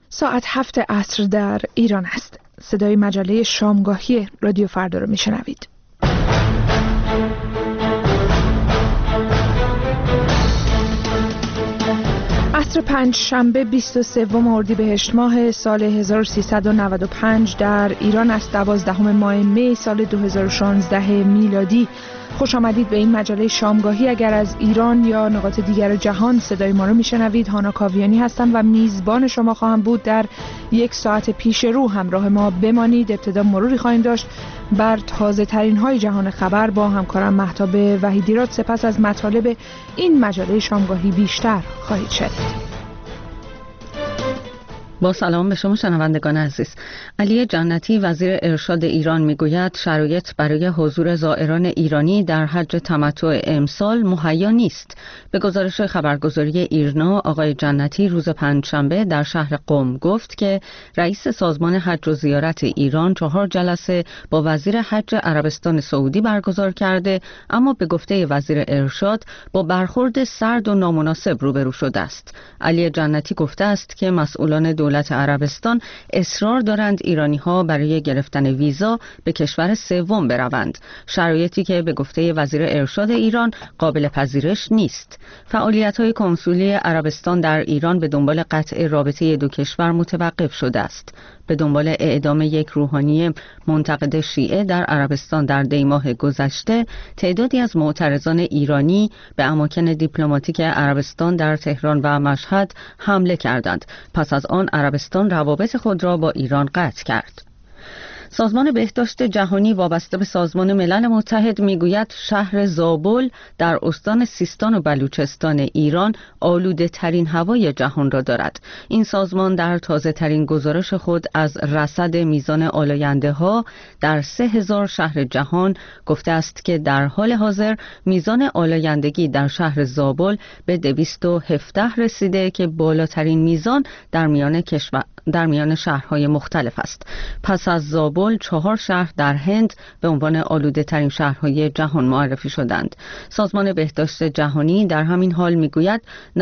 ساعت 7 عصر در ایران است. صدای مجله شامگاهی رادیو فردا رو میشنوید. عصر پنجشنبه 23 اردیبهشت ماه سال 1395 در ایران است. 12 ماه می سال 2016 میلادی. خوش آمدید به این مجله شامگاهی. اگر از ایران یا نقاط دیگر جهان صدای ما رو میشنوید، هانا کاویانی هستم و میزبان شما خواهم بود. در یک ساعت پیش رو همراه ما بمانید. ابتدا مروری خواهیم داشت بر تازه ترین های جهان خبر با همکارم مهتاب وحیدیراد. سپس از مطالب این مجله شامگاهی بیشتر خواهید شنید. با سلام به شما شنوندگان عزیز. علی جنتی وزیر ارشاد ایران میگوید شرایط برای حضور زائران ایرانی در حج تمتع امسال مهیا نیست. به گزارش خبرگزاری ایرنا، آقای جنتی روز پنجشنبه در شهر قم گفت که رئیس سازمان حج و زیارت ایران 4 جلسه با وزیر حج عربستان سعودی برگزار کرده، اما به گفته وزیر ارشاد با برخورد سرد و نامناسب روبرو شده است. علی جنتی گفته است که مسئولان دولت عربستان اصرار دارند ایرانی‌ها برای گرفتن ویزا به کشور سوم بروند، شرایطی که به گفته وزیر ارشاد ایران قابل پذیرش نیست. فعالیت‌های کنسولی عربستان در ایران به دنبال قطع رابطه دو کشور متوقف شده است. به دنبال اعدام یک روحانی منتقد شیعه در عربستان در دی‌ماه گذشته، تعدادی از معترضان ایرانی به اماکن دیپلماتیک عربستان در تهران و مشهد حمله کردند. پس از آن عربستان روابط خود را با ایران قطع کرد. سازمان بهداشت جهانی وابسته به سازمان ملل متحد میگوید شهر زابل در استان سیستان و بلوچستان ایران آلوده ترین هوای جهان را دارد. این سازمان در تازه ترین گزارش خود از رصد میزان آلاینده ها در 3000 شهر جهان گفته است که در حال حاضر میزان آلایندگی در شهر زابل به 217 رسیده که بالاترین میزان در میان شهرهای مختلف است. پس از زابل 4 شهر در هند به عنوان آلوده ترین شهرهای جهان معرفی شدند. سازمان بهداشت جهانی در همین حال میگوید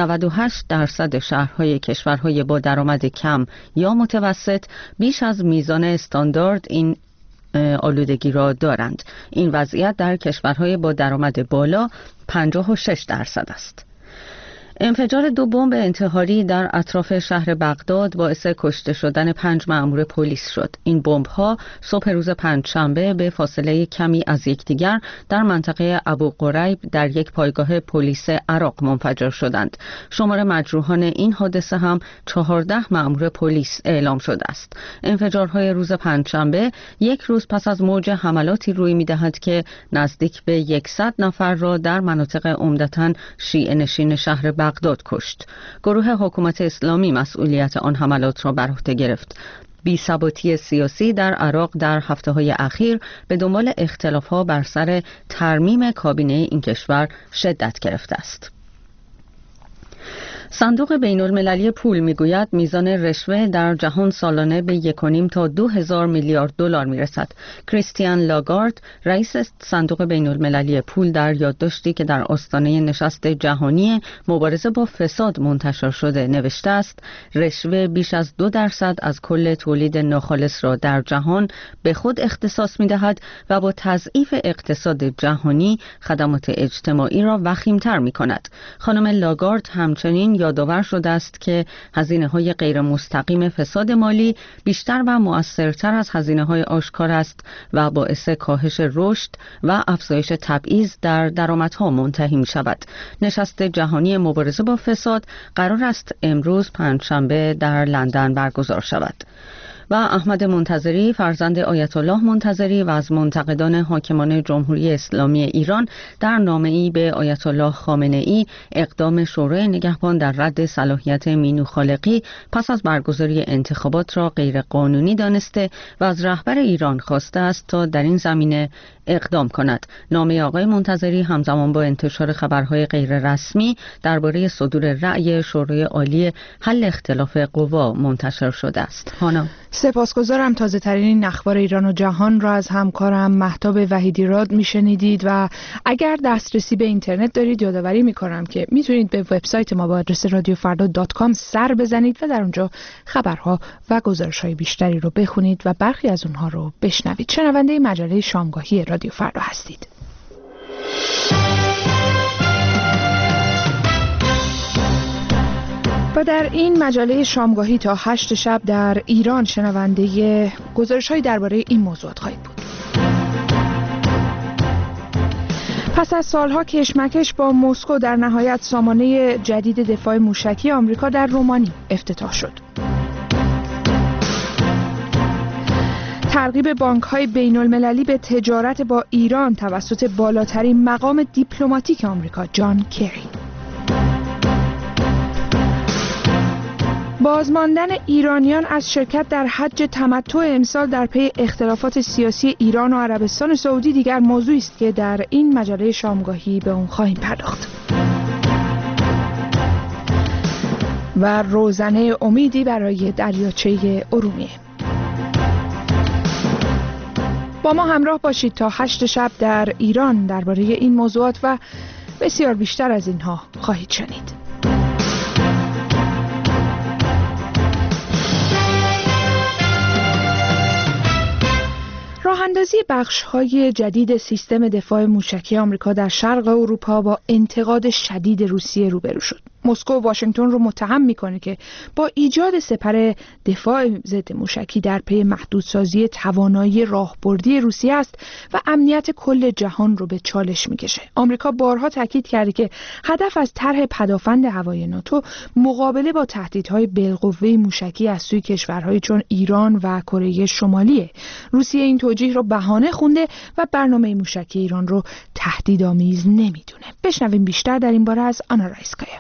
98% شهرهای کشورهای با درآمد کم یا متوسط بیش از میزان استاندارد این آلودگی را دارند. این وضعیت در کشورهای با درآمد بالا 56% است. انفجار 2 بمب انتحاری در اطراف شهر بغداد باعث کشته شدن 5 مأمور پلیس شد. این بمب‌ها صبح روز پنجشنبه به فاصله کمی از یکدیگر در منطقه ابوقریب در یک پایگاه پلیس عراق منفجر شدند. شمار مجروحان این حادثه هم 14 مأمور پلیس اعلام شده است. انفجارهای روز پنجشنبه یک روز پس از موج حملاتی روی می‌دهد که نزدیک به 100 نفر را در مناطق عمدتاً شیعه نشین شهر بغداد کشت. گروه حکومت اسلامی مسئولیت آن حملات را بر عهده گرفت. بی‌ثباتی سیاسی در عراق در هفته‌های اخیر به دنبال اختلاف‌ها بر سر ترمیم کابینه این کشور شدت گرفته است. صندوق بین‌المللی پول میگوید میزان رشوه در جهان سالانه به 1.5 تا 2000 میلیارد دلار میرسد. کریستیان لاگارد رئیس صندوق بین‌المللی پول در یادداشتی که در آستانه نشست جهانی مبارزه با فساد منتشر شده نوشته است رشوه بیش از 2% از کل تولید ناخالص را در جهان به خود اختصاص میدهد و با تضعیف اقتصاد جهانی خدمات اجتماعی را وخیم‌تر میکند. خانم لاگارد همچنین یادآور شده است که هزینه‌های غیر مستقیم فساد مالی بیشتر و مؤثرتر از هزینه‌های آشکار است و باعث کاهش رشد و افزایش تبعیض در درآمدها منتهی می‌شود. نشست جهانی مبارزه با فساد قرار است امروز پنجشنبه در لندن برگزار شود. و احمد منتظری فرزند آیت الله منتظری و از منتقدان حاکمان جمهوری اسلامی ایران در نامه‌ای به آیت الله خامنه‌ای اقدام شورای نگهبان در رد صلاحیت مینو خالقی پس از برگزاری انتخابات را غیر قانونی دانسته و از رهبر ایران خواسته است تا در این زمینه اقدام کند. نامه آقای منتظری همزمان با انتشار خبرهای غیر رسمی درباره صدور رأی شورای عالی حل اختلاف قوا منتشر شده است. هانا سپاسگزارم. تازه ترین اخبار ایران و جهان را از همکارم مهتاب وحیدی راد میشنیدید و اگر دسترسی به اینترنت دارید یادآوری میکنم که میتونید به وبسایت ما با آدرس radiofarda.com سر بزنید و در اونجا خبرها و گزارش‌های بیشتری رو بخونید و برخی از اونها رو بشنوید. شنونده مجله شامگاهی رادیو فردا هستید. و در این مجله شامگاهی تا 8 شب در ایران شنونده گزارش‌های درباره این موضوعات خواهید بود. پس از سالها کشمکش با مسکو در نهایت سامانه جدید دفاع موشکی آمریکا در رومانی افتتاح شد. ترغیب بانک‌های بین‌المللی به تجارت با ایران توسط بالاترین مقام دیپلماتیک آمریکا جان کری. بازماندن ایرانیان از شرکت در حج تمتع امسال در پی اختلافات سیاسی ایران و عربستان سعودی دیگر موضوعی است که در این مجله شامگاهی به اون خواهیم پرداخت. و روزنه امیدی برای دریاچه ارومیه. با ما همراه باشید تا 8 شب در ایران درباره این موضوعات و بسیار بیشتر از اینها خواهید شنید. راه‌اندازی بخش‌های جدید سیستم دفاع موشکی آمریکا در شرق اروپا با انتقاد شدید روسیه روبرو شد. مسکو واشنگتن رو متهم میکنه که با ایجاد سپر دفاع ضد موشکی در پی محدودسازی توانایی راهبردی روسیه است و امنیت کل جهان رو به چالش میکشه. آمریکا بارها تاکید کرده که هدف از طرح پدافند هوایی ناتو مقابله با تهدیدهای بالقوه موشکی از سوی کشورهای چون ایران و کره شمالیه. روسیه این توجیه رو بهانه خونده و برنامه موشکی ایران رو تهدیدآمیز نمیدونه. بشنویم بیشتر در این باره از آنا رایسکایا.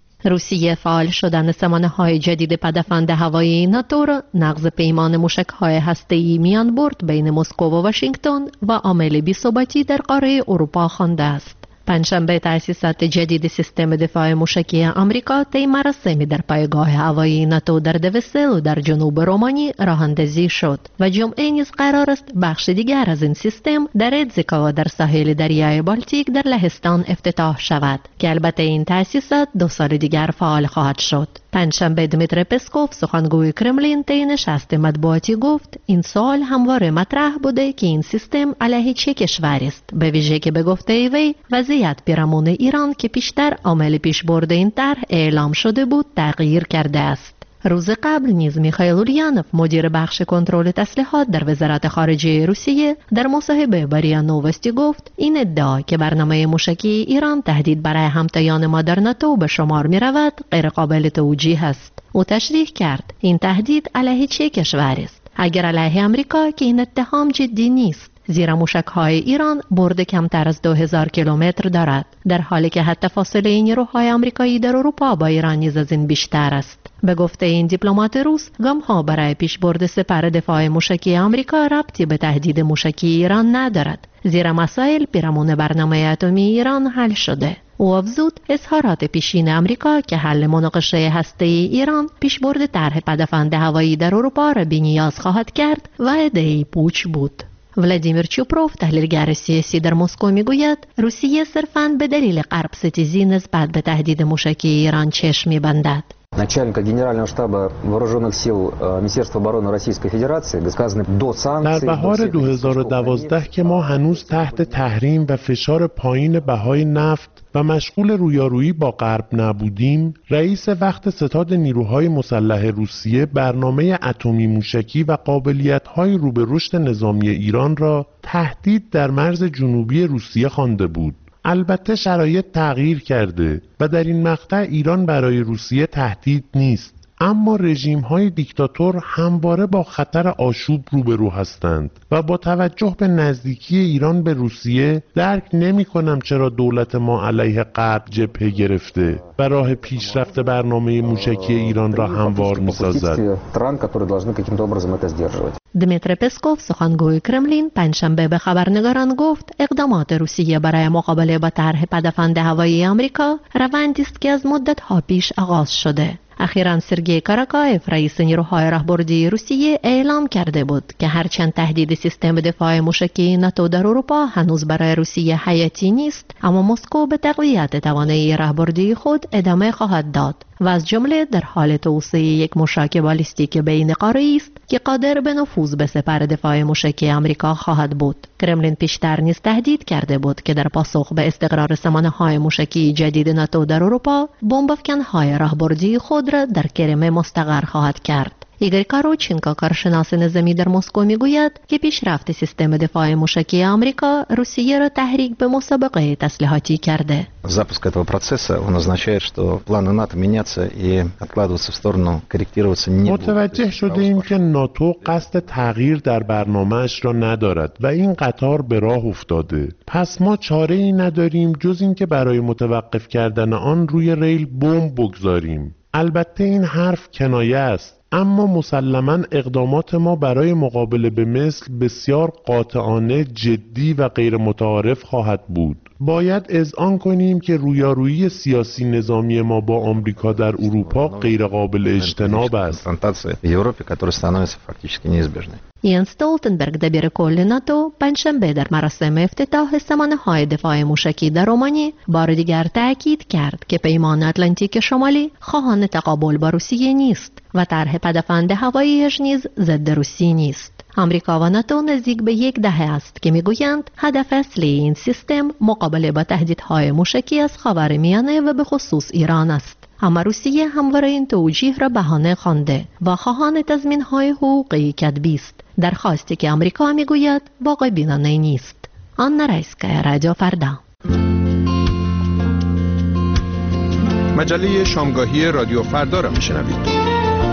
روسیه فعال شدن سامانه‌های جدید پدافند هوایی ناتو را نقض پیمان موشک‌های هسته‌ای میان برد بین مسکو و واشنگتن و عامل بی‌ثباتی در قاره اروپا خوانده است. پنجشنبه تأسیسات جدید سیستم دفاع موشکی آمریکا طی مراسمی در پایگاه هوایی ناتو در دوسل و در جنوب رومانی راه‌اندازی شد و جمعه نیز قرار است بخش دیگر از این سیستم در ادزیکا و در ساحل دریای بالتیک در لهستان افتتاح شود که البته این تأسیسات 2 سال دیگر فعال خواهد شد. پنجشنبه دمیتری پسکوف سخنگوی کرملین طی نشست مطبوعاتی گفت این سوال همواره مطرح بوده که این سیستم علیه چه کشوری است، به ویژه که به گفته وی وضعیت پیرامون ایران که پیشتر عامل پیشبرد این طرح اعلام شده بود تغییر کرده است. روز قبل نیز میخائیل اولینوف مدیر بخش کنترل تسلیحات در وزارت خارجه روسیه در مصاحبه با ریا نووستی گفت این ادعا که برنامه موشکی ایران تهدید برای همتایان ما در ناتو به شمار می رود غیر قابل توجیه است. او تشریح کرد این تهدید علیه چه کشوری است؟ اگر علیه آمریکا که این اتهام جدی نیست، زیرا موشک‌های ایران برد کمتر از 2000 کیلومتر دارد، در حالی که حتی فاصله نیروهای آمریکایی در اروپا با ایران نیز از این بیشتر است. به گفته این دیپلمات روس، گام‌ها برای پیشبرد سپر دفاع موشکی آمریکا ربطی به تهدید موشکی ایران ندارد، زیرا مسائل پیرامون برنامه اتمی ایران حل شده. او افزود اظهارات پیشین آمریکا که حل مناقشه هسته‌ای ایران پیشبرد طرح پدافند هوایی در اروپا را بی‌نیاز خواهد کرد و ایده‌ای پوچ بود. ولادیمیر چوپروف تحلیلگر سیاسی در مسکو میگوید روسیه صرفاً به دلیل غرب ستیزی نسبت به تهدید موشکی ایران چشم می‌بندد. Начальника Генерального штаба Вооруженных сил Министерства обороны Российской Федерации сказано до санкций. در بهار 2012 که ما هنوز تحت تحریم و فشار پایین بهای نفت و مشغول رویارویی با غرب نبودیم، رئیس وقت ستاد نیروهای مسلح روسیه برنامه اتمی موشکی و قابلیت‌های رو به رشد نظامی ایران را تهدید در مرز جنوبی روسیه خوانده بود. البته شرایط تغییر کرده و در این مقطع ایران برای روسیه تهدید نیست، اما رژیم‌های دیکتاتور همواره با خطر آشوب روبرو هستند و با توجه به نزدیکی ایران به روسیه درک نمی‌کنم چرا دولت ما علیه غرب جبهه گرفته و راه پیشرفت برنامه موشکی ایران را هموار می‌سازد. دمیتری پسکوف سخنگوی کرملین پنجشنبه به خبرنگاران گفت اقدامات روسیه برای مقابله با طرح پدافند هوایی آمریکا روندی است که از مدت‌ها پیش آغاز شده. اخیراً سرگئی کاراکایف رئیس نیروهای راهبردی روسیه اعلام کرده بود که هرچند تهدید سیستم دفاع موشکی ناتو در اروپا هنوز برای روسیه حیاتی نیست، اما مسکو به تقویت توانایی راهبردی خود ادامه خواهد داد و از جمله در حال توسعه یک موشک بالیستیک بین قاره‌ای است که قادر به نفوذ به سپر دفاع موشکی آمریکا خواهد بود. کرملین پیشتر نیز تهدید کرده بود که در پاسخ به استقرار سامانه‌های موشکی جدید ناتو در اروپا، بمب‌افکن‌های راهبردی خود را در کرم مستقر خواهد کرد. ایگور کاروچینکو کارشناس نظامی در مسکو میگوید که پیشرفت سیستم دفاع موشکی آمریکا روسیه را تحریک به مسابقه تسلیحاتی کرده. Запуск этого процесса он означает, что планы НАТО меняться и откладываться в сторону, корректироваться не будут. متوجه شدیم که ناتو قصد تغییر در برنامه‌اش را ندارد و این قطار به راه افتاده. پس ما چاره‌ای نداریم جز اینکه برای متوقف کردن آن روی ریل بمب بگذاریم. البته این حرف کنایه است، اما مسلماً اقدامات ما برای مقابله به مثل بسیار قاطعانه، جدی و غیر متعارف خواهد بود. باید اذعان کنیم که رویارویی سیاسی نظامی ما با آمریکا در اروپا غیر قابل اجتناب است. یان استولتنبرگ دبیر کل ناتو پنجشنبه در مراسم افتتاح سامانه‌های دفاع موشکی در رومانی بار دیگر تأکید کرد که پیمان اتلانتیک شمالی خواهان تقابل با روسیه نیست و طرح پدافند هوایی‌اش نیز ضد روسی نیست. آمریکا و ناتو نزدیک به یک دهه است که میگویند هدف اصلی این سیستم مقابله با تهدیدهای موشکی از خاورمیانه و به خصوص ایران است. اما روسیه همواره این توجیه را بهانه خوانده و خواهان تضمین‌های حقوقی کدبی است، درخواستی که آمریکا میگوید واقع بینانه نیست. آن رایسکا، رادیو فردا. مجله شامگاهی رادیو فردا را میشنوید.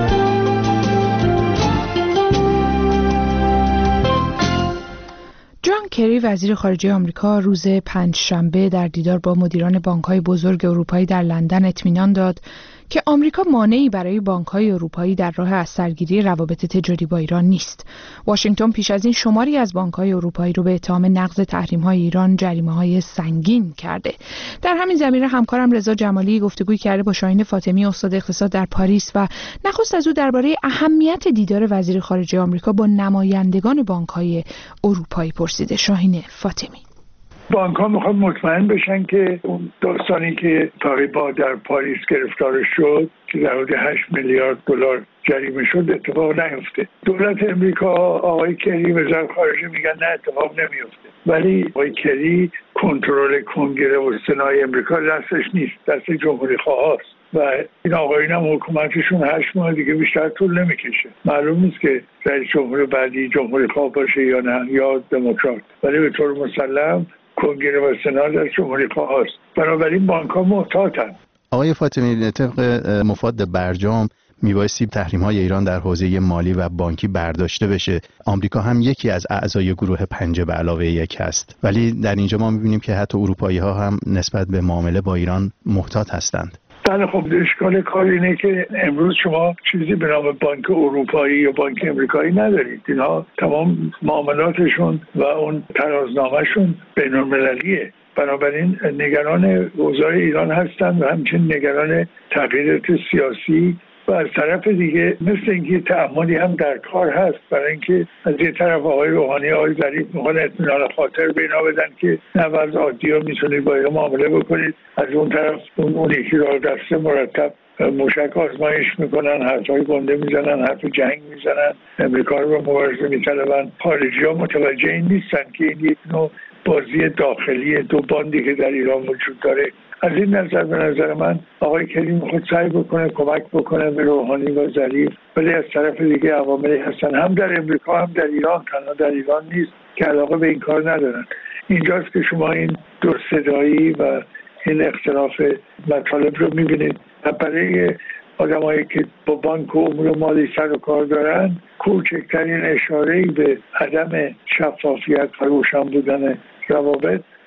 جان کری وزیر خارجه آمریکا روز پنجشنبه در دیدار با مدیران بانک‌های بزرگ اروپایی در لندن اطمینان داد که آمریکا مانعی برای بانک‌های اروپایی در راه از سرگیری روابط تجاری با ایران نیست. واشنگتن پیش از این شماری از بانک‌های اروپایی رو به اتهام نقض تحریم‌های ایران جریمه‌های سنگین کرده. در همین زمینه همکارم رضا جمالی گفتگوی کرده با شاهین فاطمی استاد اقتصاد در پاریس و نخست از او درباره اهمیت دیدار وزیر خارجه آمریکا با نمایندگان بانک‌های اروپایی پرسیده. شاهین فاطمی: بانک‌ها میخوان مطمئن بشن که اون داستانی که تقریبا در پاریس گرفتار شد که در حدود 8 میلیارد دلار جریمه شد اتفاق نیفته. دولت امریکا، آقای کری وزارت خارجه میگن نه اتفاق نمیفته، ولی آقای کری کنترل کنگره و سنای امریکا دستش نیست، دست جمهوری خواهاست و این آقایون هم حکومتشون 8 ماه دیگه بیشتر طول نمیکشه. معلوم نیست که رئیس جمهور بعدی جمهوری خواه باشه یا نه، یا دموکرات، ولی به طور مسلم کنگره و سنا در جمهوری خواه هست. بنابراین بانک‌ها محتاطن. آقای فاطمی، طبق مفاد برجام میبایستی تحریم‌های ایران در حوزه مالی و بانکی برداشته بشه. آمریکا هم یکی از اعضای گروه 5 به علاوه 1 است، ولی در اینجا ما می‌بینیم که حتی اروپایی‌ها هم نسبت به معامله با ایران محتاط هستند. بله، خب اشکال کار اینه که امروز شما چیزی به نام بانک اروپایی یا بانک امریکایی ندارید. اینا تمام معاملاتشون و اون ترازنامه‌شون بین‌المللیه. بنابراین نگران اوضاع ایران هستند و همچنین نگران تغییرات سیاسی و از طرف دیگه مثل اینکه تعاملی هم در کار هست، برای اینکه از یه طرف آقای روحانی، آقای ظریف میخوان اطمینان خاطر به اینا بدن که نه وضع عادی ها میتونید با اینا معامله بکنید. از اون طرف اون یکی راه دسته مرتب موشک آزمایش میکنن، حرفای گنده میزنن، حرف جنگ میزنن، امریکا رو به مبارزه میطلبن. خارجی ها متوجه این نیستن که این یک نوع بازی داخلی دو باندی که در ایران وجود داره. از این نظر به نظر من آقای کری میخواد سعی بکنه کمک بکنه به روحانی و ظریف، ولی از طرف دیگه عواملی هستن هم در امریکا هم در ایران، تنها در ایران نیست، که علاقه به این کار ندارن. اینجاست که شما این دو صدایی و این اختلاف مطالب رو میبینید. برای آدمایی که با بانک و امور مالی سر و کار دارن، کوچکترین اشاره‌ای به عدم شفافیت و روشن بودن روابط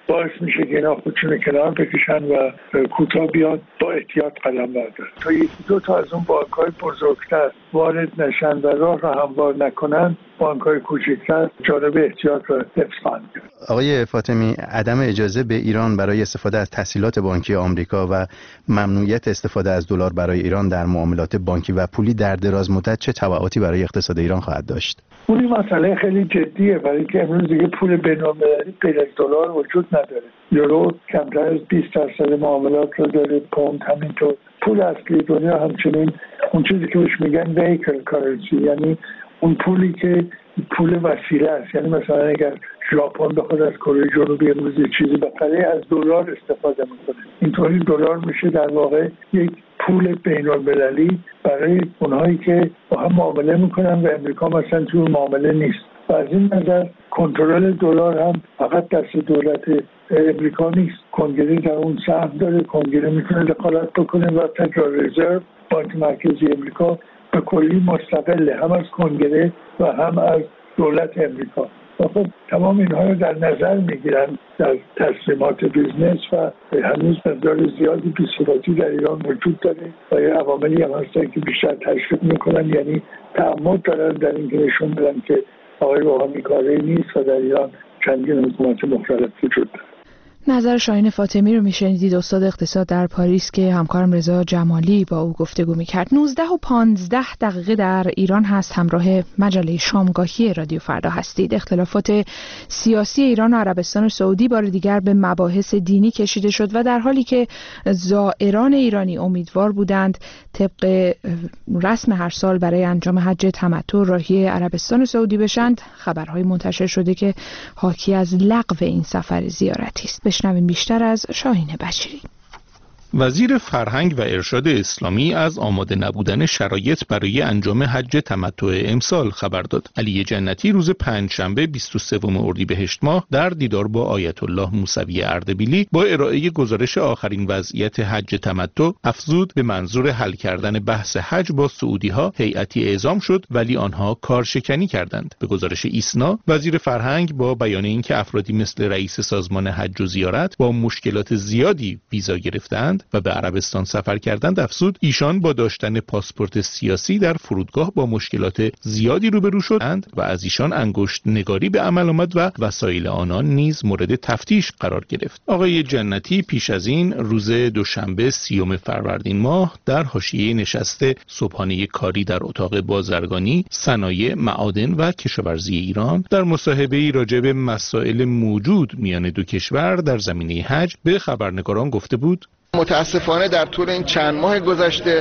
باعث میشه که اینا خودشون کنار بکشن و کوتاه بیاد با احتیاط قدم بردارن تا یکی دو تا از اون بانک‌های بزرگتر وارد نشن و راه رو هموار نکنن، بانک‌های کوچکتر جانب احتیاط رو حفظ خواهند کرد. آقای فاطمی، عدم اجازه به ایران برای استفاده از تسهیلات بانکی آمریکا و ممنوعیت استفاده از دلار برای ایران در معاملات بانکی و پولی در دراز مدت چه تبعاتی برای اقتصاد ایران خواهد داشت؟ اون مسئله خیلی جدیه، برای که امروز دیگه پول بین‌المللی غیر از دلار وجود نداره. یورو کمتر از 20% معاملات رو داره، پوند همینطور. پول اصلی دنیا همچنین اون چیزی که بهش میگن ویکل کارنسی، یعنی اون پولی که پول وسیله است. یعنی مثلا اگر ژاپن بخواد از کره جنوبی امروز چیزی بخره از دلار استفاده میکنه، اینطوری دلار میشه در واقع یک پول بین‌المللی برای اونهایی که با هم معامله میکنن و امریکا مثلا توی معامله نیست. و از این نظر کنترل دلار هم فقط دست دولت امریکا نیست، کنگره در اون سهم داره، کنگره میتونه دخالت بکنه و فدرال رزرو بانک مرکزی امریکا به کلی مستقله هم از کنگره و هم از دولت امریکا. و خب تمام اینها رو در نظر میگیرن در تصمیمات بیزنس و هنوز مقدار زیادی بی‌ثباتی در ایران وجود داره و یه عواملی هم هستن که بیشتر تشویق میکنن، یعنی تعمد دارن در این که نشون بدن که آقای روحانی کاری نیست و در ایران چندین حکومت مختلف وجود داره. نظر شاهین فاطمی رو میشنیدید، استاد اقتصاد در پاریس که همکارم رضا جمالی با او گفتگو میکرد. 19:15 در ایران هست. همراه مجله شامگاهی رادیو فردا هستید. اختلافات سیاسی ایران و عربستان سعودی بار دیگر به مباحث دینی کشیده شد و در حالی که زائران ایرانی امیدوار بودند طبق رسم هر سال برای انجام حج تمتع راهی عربستان سعودی بشند، خبرهای منتشر شده که حاکی از لغو این سفر زیارتی است. بشنویم بیشتر از شاهین بشیری. وزیر فرهنگ و ارشاد اسلامی از آماده نبودن شرایط برای انجام حج تمتع امسال خبر داد. علی جنتی روز پنجشنبه 23 اردیبهشت ماه در دیدار با آیت الله موسوی اردبیلی با ارائه گزارش آخرین وضعیت حج تمتع افزود به منظور حل کردن بحث حج با سعودی ها هیئتی اعزام شد ولی آنها کارشکنی کردند. به گزارش ایسنا وزیر فرهنگ با بیان اینکه افرادی مثل رئیس سازمان حج و زیارت با مشکلات زیادی ویزا گرفتند و به عربستان سفر کردند افزود ایشان با داشتن پاسپورت سیاسی در فرودگاه با مشکلات زیادی روبرو شدند و از ایشان انگشت نگاری به عمل آمد و وسایل آنان نیز مورد تفتیش قرار گرفت. آقای جنتی پیش از این روز دوشنبه 30 فروردین ماه در حاشیه نشست صبحانه کاری در اتاق بازرگانی، صنایع، معادن و کشاورزی ایران در مصاحبه‌ای راجع به مسائل موجود میان دو کشور در زمینه حج به خبرنگاران گفته بود: متاسفانه در طول این چند ماه گذشته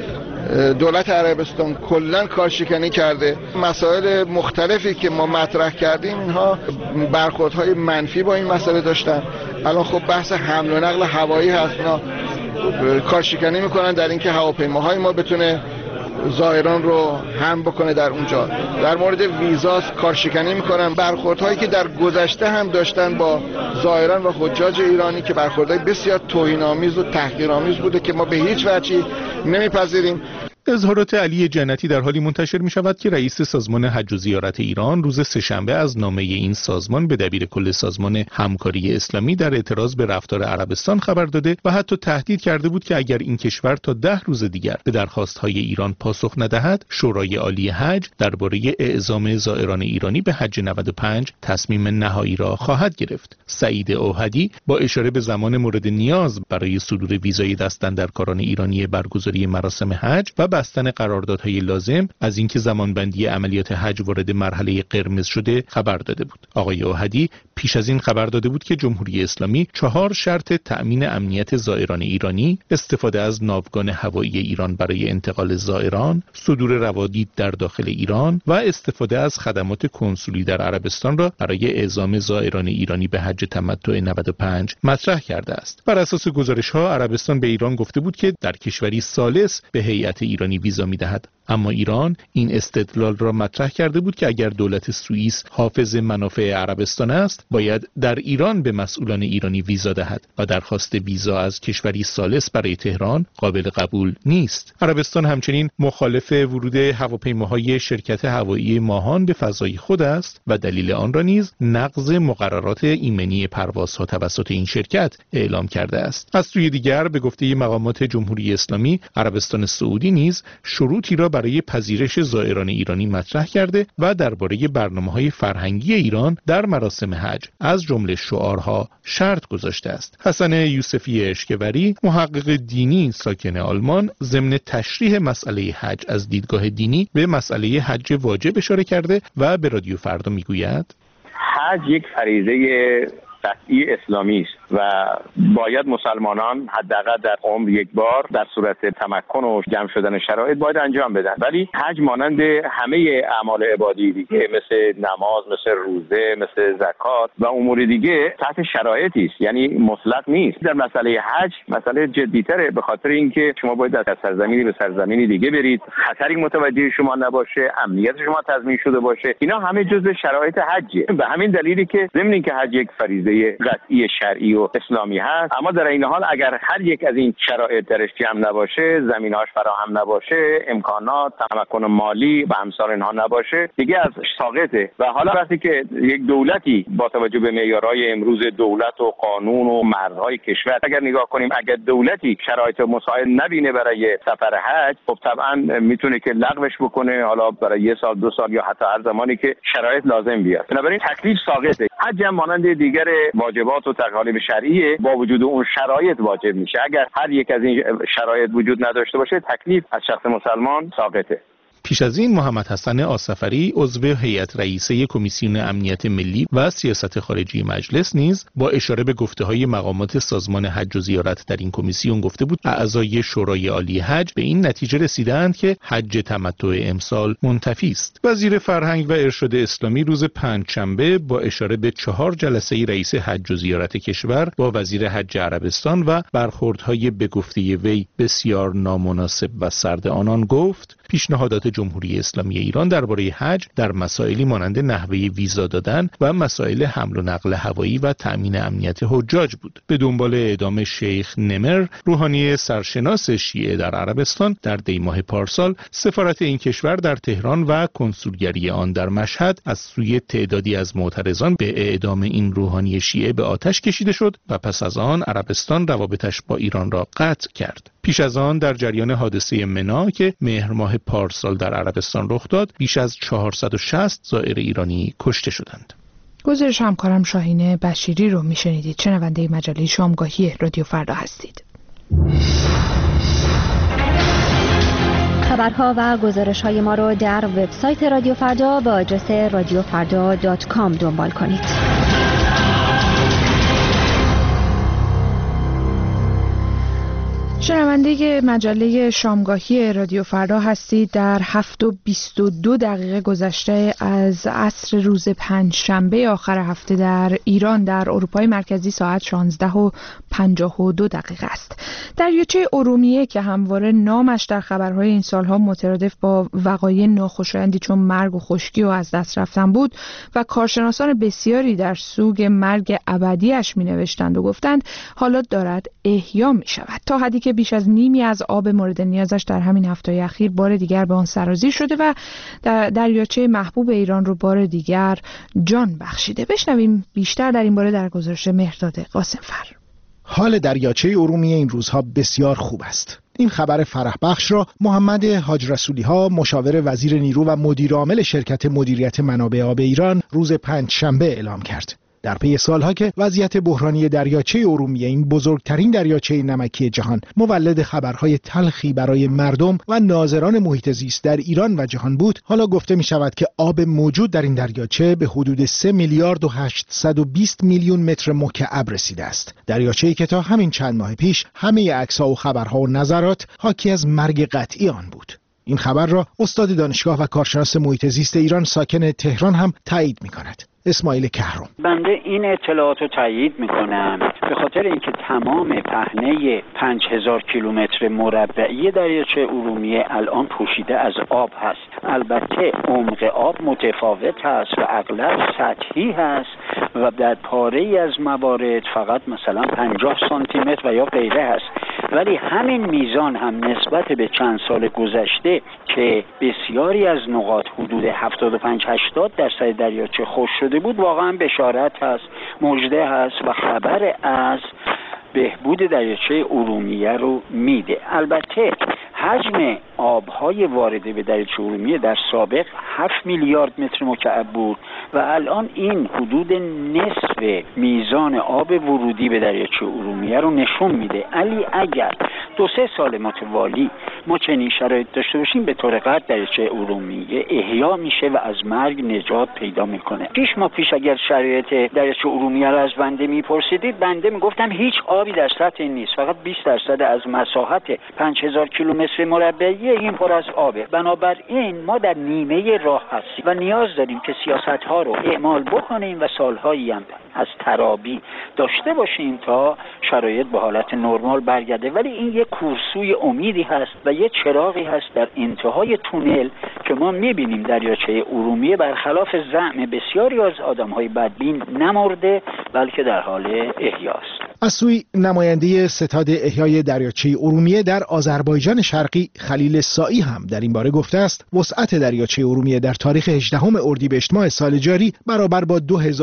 دولت عربستان کلاً کارشکنی کرده. مسائل مختلفی که ما مطرح کردیم اینها برخوردهای منفی با این مسئله داشتن. الان خب بحث حمل و نقل هوایی هست، اینا کارشکنی میکنن در اینکه هواپیماهای ما بتونه زائران رو هم بکنه در اونجا. در مورد ویزاس کارشکنی میکنن. برخوردهایی که در گذشته هم داشتن با زائران و حجاج ایرانی که برخوردهای بسیار توهین‌آمیز و تحقیرآمیز بوده که ما به هیچ وجهی نمیپذیریم. اظهارات علی جنتی در حالی منتشر می شود که رئیس سازمان حج و زیارت ایران روز سه‌شنبه از نامه این سازمان به دبیرکل سازمان همکاری اسلامی در اعتراض به رفتار عربستان خبر داده و حتی تهدید کرده بود که اگر این کشور تا 10 روز دیگر به درخواست‌های ایران پاسخ ندهد، شورای عالی حج درباره اعزام زائران ایرانی به حج 95 تصمیم نهایی را خواهد گرفت. سعید اوحدی با اشاره به زمان مورد نیاز برای صدور ویزای دستاندرکاران ایرانی برگزاری مراسم حج و بستن قراردادهای لازم از اینکه زمانبندی عملیات حج وارد مرحله قرمز شده خبر داده بود. آقای اوحدی پیش از این خبر داده بود که جمهوری اسلامی 4 شرط تأمین امنیت زائران ایرانی، استفاده از ناوگان هوایی ایران برای انتقال زائران، صدور روادید در داخل ایران و استفاده از خدمات کنسولی در عربستان را برای اعزام زائران ایرانی به حج تمتع 95 مطرح کرده است. بر اساس گزارش‌ها عربستان به ایران گفته بود که در کشوری ثالث به هیئت ایرانی ویزا می‌دهد. اما ایران این استدلال را مطرح کرده بود که اگر دولت سوئیس حافظ منافع عربستان است، باید در ایران به مسئولان ایرانی ویزا دهد و درخواست ویزا از کشوری ثالث برای تهران قابل قبول نیست. عربستان همچنین مخالف ورود هواپیماهای شرکت هوایی ماهان به فضای خود است و دلیل آن را نیز نقض مقررات ایمنی پروازها توسط این شرکت اعلام کرده است. از سوی دیگر به گفته مقامات جمهوری اسلامی، عربستان سعودی نیز شروطی را برای پذیرش زائران ایرانی مطرح کرده و درباره برنامه‌های فرهنگی ایران در مراسم حج از جمله شعارها شرط گذاشته است. حسن یوسفی اشکوری، محقق دینی ساکن آلمان، ضمن تشریح مسئله حج از دیدگاه دینی به مسئله حج واجب اشاره کرده و به رادیو فردا میگوید: حج یک فریضه قطعی اسلامی است و باید مسلمانان حداقل در عمر یک بار در صورت تمکن و جمع شدن شرایط باید انجام بدن. ولی حج مانند همه اعمال عبادی دیگه، مثل نماز، مثل روزه، مثل زکات و امور دیگه، تحت شرایطی است، یعنی مطلق نیست. در مسئله حج مسئله جدی‌تره، به خاطر اینکه شما باید از سرزمینی به سرزمینی دیگه برید، خطری متوجه شما نباشه، امنیت شما تضمین شده باشه. اینا همه جزء شرایط حجه. به همین دلیلی که ضمن اینکه حج یک فریضه قطعی شرعی و اسلامی هست، اما در این حال اگر هر یک از این شرایط درش جمع نباشه، زمینهاش فراهم نباشه، امکانات، تمکن مالی و امثال اینها نباشه، دیگه از ساقطه. و حالا وقتی که یک دولتی با توجه به معیارهای امروز دولت و قانون و مرزهای کشور اگر نگاه کنیم، اگر دولتی شرایط مساعد نبینه برای سفر حج، خب طبعا میتونه که لغوش بکنه، حالا برای 1 سال 2 سال یا حتی هر زمانی که شرایط لازم بیاد. بنابراین تکلیف ساقطه. حج هم مانند دیگر واجبات و تکالیف شرعی با وجود اون شرایط واجب میشه. اگر هر یک از این شرایط وجود نداشته باشه، تکلیف از شخص مسلمان ساقطه. پیش از این محمد حسن آصفری، عضو هیئت رئیسه کمیسیون امنیت ملی و سیاست خارجی مجلس، نیز با اشاره به گفته‌های مقامات سازمان حج و زیارت در این کمیسیون گفته بود اعضای شورای عالی حج به این نتیجه رسیدند که حج تمتع امسال منتفی است. وزیر فرهنگ و ارشاد اسلامی روز پنجشنبه با اشاره به 4 جلسه رئیس حج و زیارت کشور با وزیر حج عربستان و برخوردهای به گفته وی بسیار نامناسب و سرد آنان گفت: پیشنهادات جمهوری اسلامی ایران درباره حج در مسائلی مانند نحوه ویزا دادن و مسائل حمل و نقل هوایی و تأمین امنیت حجاج بود. به دنبال اعدام شیخ نمر، روحانی سرشناس شیعه در عربستان، در دی ماه پارسال سفارت این کشور در تهران و کنسولگری آن در مشهد از سوی تعدادی از معترضان به اعدام این روحانی شیعه به آتش کشیده شد و پس از آن عربستان روابطش با ایران را قطع کرد. پیش از آن در جریان حادثه منا که مهر ماه پارسال در عربستان رخ داد، بیش از 460 زائر ایرانی کشته شدند. گزارش همکارم شاهین بشیری رو میشنیدید. شنونده مجله شامگاهی رادیو فردا هستید. خبرها و گزارش‌های ما رو در وبسایت رادیو فردا با آدرس radiofarda.com دنبال کنید. شنونده مجله شامگاهی رادیو فردا هستید. در 7:22 گذشته از عصر روز پنجشنبه آخر هفته در ایران در اروپای مرکزی ساعت 16:52 است. دریاچه ارومیه که همواره نامش در خبرهای این سالها مترادف با وقایع ناخوشایندی چون مرگ و خشکی و از دست رفتن بود و کارشناسان بسیاری در سوگ مرگ ابدیش می نوشتند و گفتند، حالا دارد احیا می شود، تا حدی که بیش از نیمی از آب مورد نیازش در همین هفته اخیر بار دیگر به آن سرازیر شده و دریاچه محبوب ایران رو بار دیگر جان بخشیده. بشنویم بیشتر در این باره در گزارش مهرداد قاسمفر. حال دریاچه ارومیه این روزها بسیار خوب است. این خبر فرح بخش را محمد حاج رسولی ها، مشاور وزیر نیرو و مدیر عامل شرکت مدیریت منابع آب ایران، روز پنجشنبه اعلام کرد. در پی سالها که وضعیت بحرانی دریاچه ارومیه، این بزرگترین دریاچه نمکی جهان، مولد خبرهای تلخی برای مردم و ناظران محیط زیست در ایران و جهان بود، حالا گفته می شود که آب موجود در این دریاچه به حدود 3 میلیارد و 820 میلیون متر مکعب رسیده است. دریاچه‌ای که تا همین چند ماه پیش همه عکس‌ها و خبرها و نظرات حاکی از مرگ قطعی آن بود. این خبر را استاد دانشگاه و کارشناس محیط زیست ایران ساکن تهران هم تایید می‌کند. اسماعیل کهرم: بنده این اطلاعات رو تایید میکنم به خاطر اینکه تمام پهنه 5000 کیلومتر مربعی دریاچه ارومیه الان پوشیده از آب هست. البته عمق آب متفاوت هست و اغلب سطحی هست و در پاره‌ای از موارد فقط مثلا 50 سانتی متر و یا غیره هست، ولی همین میزان هم نسبت به چند سال گذشته که بسیاری از نقاط حدود 75-80% دریاچه خشک شده بود واقعا بشارت هست، مژده هست و خبر از بهبود دریاچه ارومیه رو میده. البته حجم آبهای وارده به دریاچه ارومیه در سابق 7 میلیارد متر مکعب بود و الان این حدود نصف میزان آب ورودی به دریاچه ارومیه رو نشون میده. علی اگر 2-3 سال متوالی ما چنین شرایط داشته باشیم به طور قطع دریاچه ارومیه احیا میشه و از مرگ نجات پیدا میکنه. 6 ماه پیش اگر شرایط دریاچه ارومیه رو از بنده میپرسیدید بنده میگفتم هیچ آبی در سطح این نیست، فقط 20% از مساحت 5000 کیلومتر مربعی این پر از آبه. بنابراین ما در نیمه راه هستیم و نیاز داریم که سیاست‌ها رو اعمال بکنیم و سال‌هایی هم از ترابی داشته باشیم تا شرایط به حالت نرمال برگرده. ولی این یک کورسوی امیدی هست و یک چراغی هست در انتهای تونل که ما می‌بینیم دریاچه ارومیه برخلاف زعم بسیاری از آدم‌های بدبین نمرده بلکه در حال احیاست. از سوی نماینده ستاد احیای دریاچه ارومیه در آذربایجان شرقی خلیل سائی هم در این باره گفته است وسعت دریاچه ارومیه در تاریخ 18 اردیبهشت ماه سال جاری برابر با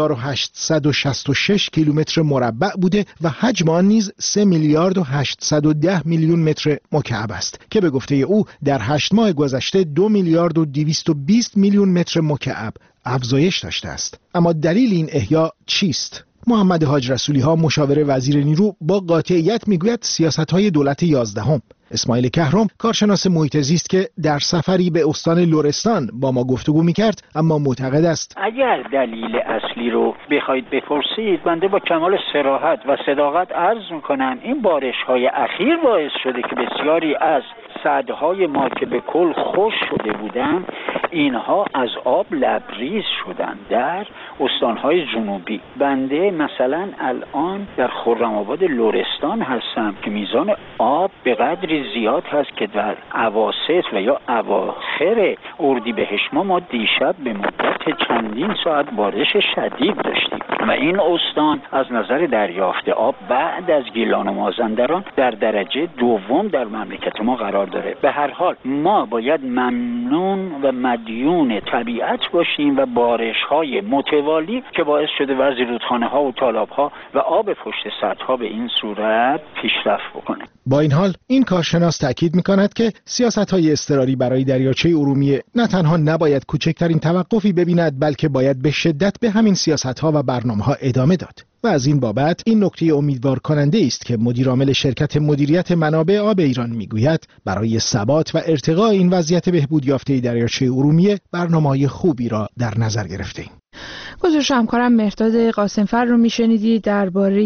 2866 کیلومتر مربع بوده و حجم آن نیز 3 میلیارد و 810 میلیون متر مکعب است که به گفته او در 8 ماه گذشته 2 میلیارد و 220 میلیون متر مکعب افزایش داشته است. اما دلیل این احیا چیست؟ محمد حاج رسولی ها مشاور وزیر نیرو با قاطعیت میگوید سیاست‌های دولت 11. اسماعیل کهرم کارشناس محیط زیست که در سفری به استان لرستان با ما گفتگو میکرد اما معتقد است اگر دلیل اصلی رو بخواید بپرسید بنده با کمال صراحت و صداقت عرض میکنم این بارش‌های اخیر باعث شده که بسیاری از سدهای ما که به کل خشک شده بودن اینها از آب لبریز شدن در استانهای جنوبی. بنده مثلا الان در خرم‌آباد لرستان هستم که میزان آب به قدری زیاد هست که در اواسط و یا اواخر اردیبهشت ما دیشب به مدت چندین ساعت بارش شدید داشتیم و این استان از نظر دریافت آب بعد از گیلان و مازندران در درجه دوم در مملکت ما قرار داره. به هر حال ما باید ممنون و مدیون طبیعت باشیم و بارش‌های متوالی که باعث شده وضع رودخانه‌ها و تالاب‌ها و آب پشت سدها به این صورت پیشرفت بکنه. با این حال این کارشناس تاکید می‌کند که سیاست‌های اضطراری برای دریاچه ارومیه نه تنها نباید کوچکترین توقفی ببیند بلکه باید به شدت به همین سیاست‌ها و برنامه‌ها ادامه داد. و از این بابت این نکته امیدوار کننده است که مدیرعامل شرکت مدیریت منابع آب ایران میگوید برای ثبات و ارتقاء این وضعیت بهبود یافته دریاچه ارومیه برنامه‌های خوبی را در نظر گرفته‌ایم. گزارش همکارم مهرداد قاسمفر رو میشنیدید درباره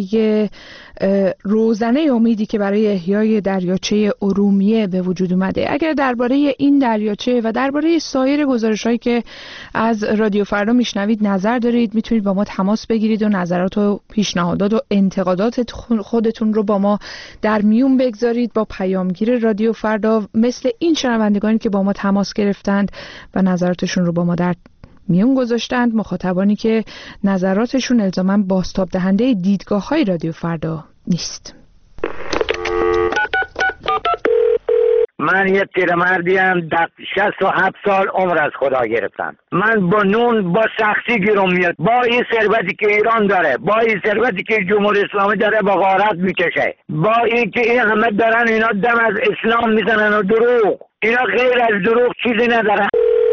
روزنه امیدی که برای احیای دریاچه ارومیه به وجود اومده. اگر درباره این دریاچه و درباره سایر گزارش‌هایی که از رادیو فردا میشنوید نظر دارید میتونید با ما تماس بگیرید و نظرات و پیشنهادات و انتقادات خودتون رو با ما در میون بگذارید با پیامگیر رادیو فردا مثل این شنوندگانی که با ما تماس گرفتند و نظراتشون رو با ما در میون گذاشتند، مخاطبانی که نظراتشون الزاماً بازتاب دهنده دیدگاه‌های رادیو فردا نیست. من یه پیرمردیم 67 سال عمر از خدا گرفتم. من با نون با شخصی گیرم میاد، با این ثروتی که ایران داره، با این ثروتی که جمهوری اسلامی داره با غارت میکشه، با این که این همه دارن اینا دم از اسلام میزنن و دروغ، اینا غیر از دروغ چیزی ندارن.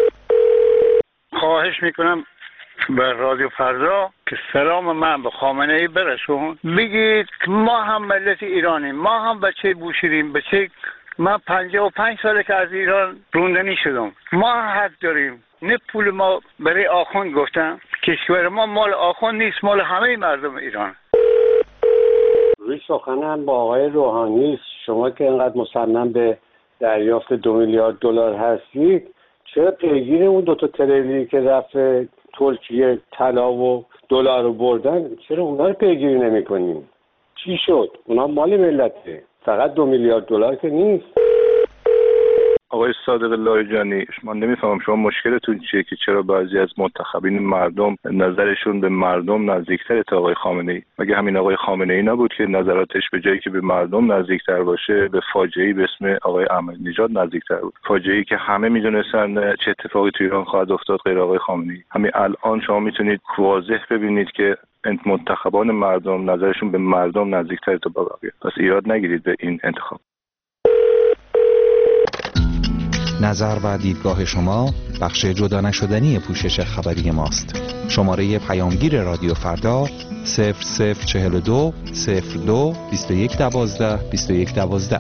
خواهش میکنم به رادیو فردا که سلام من به خامنه ای برسون، بگید ما هم ملت ایرانیم، ما هم بچه بوشهریم، بچه من 55 ساله که از ایران روندنی شدم، ما حق داریم. نه پول ما برای آخوند گفتم، کشور ما مال آخوند نیست، مال همه مردم ایران. روی سخنم با آقای روحانی، شما که اینقدر مصمم به دریافت 2 میلیارد دلار هستید، چرا پیگیر اون 2 تریلی که رفت ترکیه طلا و دلار رو بردن، چرا اونا رو پیگیری نمی‌کنین؟ چی شد؟ اونا مال ملته، فقط 2 میلیارد دلار که نیست. آقای صادق لاریجانی، من نمیفهمم شما مشکلتون چیه که چرا بعضی از منتخبین مردم نظرشون به مردم نزدیکتر تا آقای خامنه‌ای؟ مگه همین آقای خامنه‌ای نبود که نظراتش به جایی که به مردم نزدیکتر باشه به فاجعه‌ای به اسم آقای احمدی‌نژاد نزدیکتر بود؟ فاجعه‌ای که همه میدونستن چه اتفاقی تو ایران خواهد افتاد غیر آقای خامنه‌ای. همین الان شما میتونید واضح ببینید که منتخبان مردم نظرشون به مردم نزدیکتر تا بقیه. پس ایراد نگیرید به این انتخاب. نظر و دیدگاه شما بخش جدا نشدنی پوشش خبری ماست. شماره پیامگیر رادیو فردا 0042 02 21 12 21 12.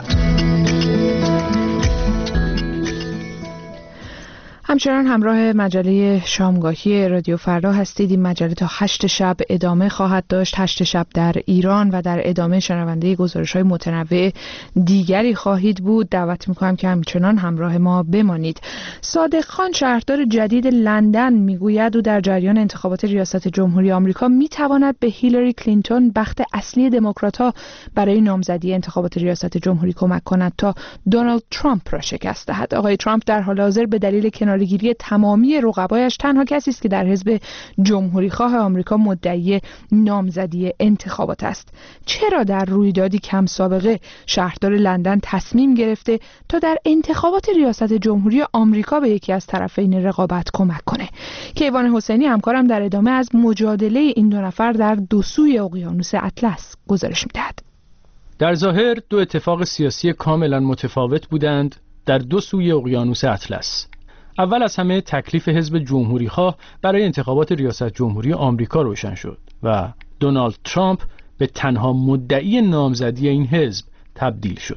همچنان همراه مجله شامگاهی رادیو فردا هستید. این مجله تا 8 شب ادامه خواهد داشت. 8 شب در ایران و در ادامه شنونده گزارش‌های متنوع دیگری خواهید بود. دعوت می‌کنم که همچنان همراه ما بمانید. صادق خان شهردار جدید لندن میگوید او در جریان انتخابات ریاست جمهوری آمریکا میتواند به هیلاری کلینتون بخت اصلی دموکرات‌ها برای نامزدی انتخابات ریاست جمهوری کمک کند تا دونالد ترامپ را شکست دهد. آقای ترامپ در حال حاضر به دلیل کناره‌گیری تمامی رقبایش تنها کسی است که در حزب جمهوریخواه آمریکا مدعی نامزدی انتخابات است. چرا در رویدادی کم سابقه شهردار لندن تصمیم گرفته تا در انتخابات ریاست جمهوری آمریکا به یکی از طرفین رقابت کمک کنه؟ کیوان حسینی همکارم در ادامه از مجادله این دو نفر در دو سوی اقیانوس اطلس گزارش می‌دهد. در ظاهر دو اتفاق سیاسی کاملا متفاوت بودند در دو سوی اقیانوس اطلس. اول از همه تکلیف حزب جمهوریخواه برای انتخابات ریاست جمهوری آمریکا روشن شد و دونالد ترامپ به تنها مدعی نامزدی این حزب تبدیل شد.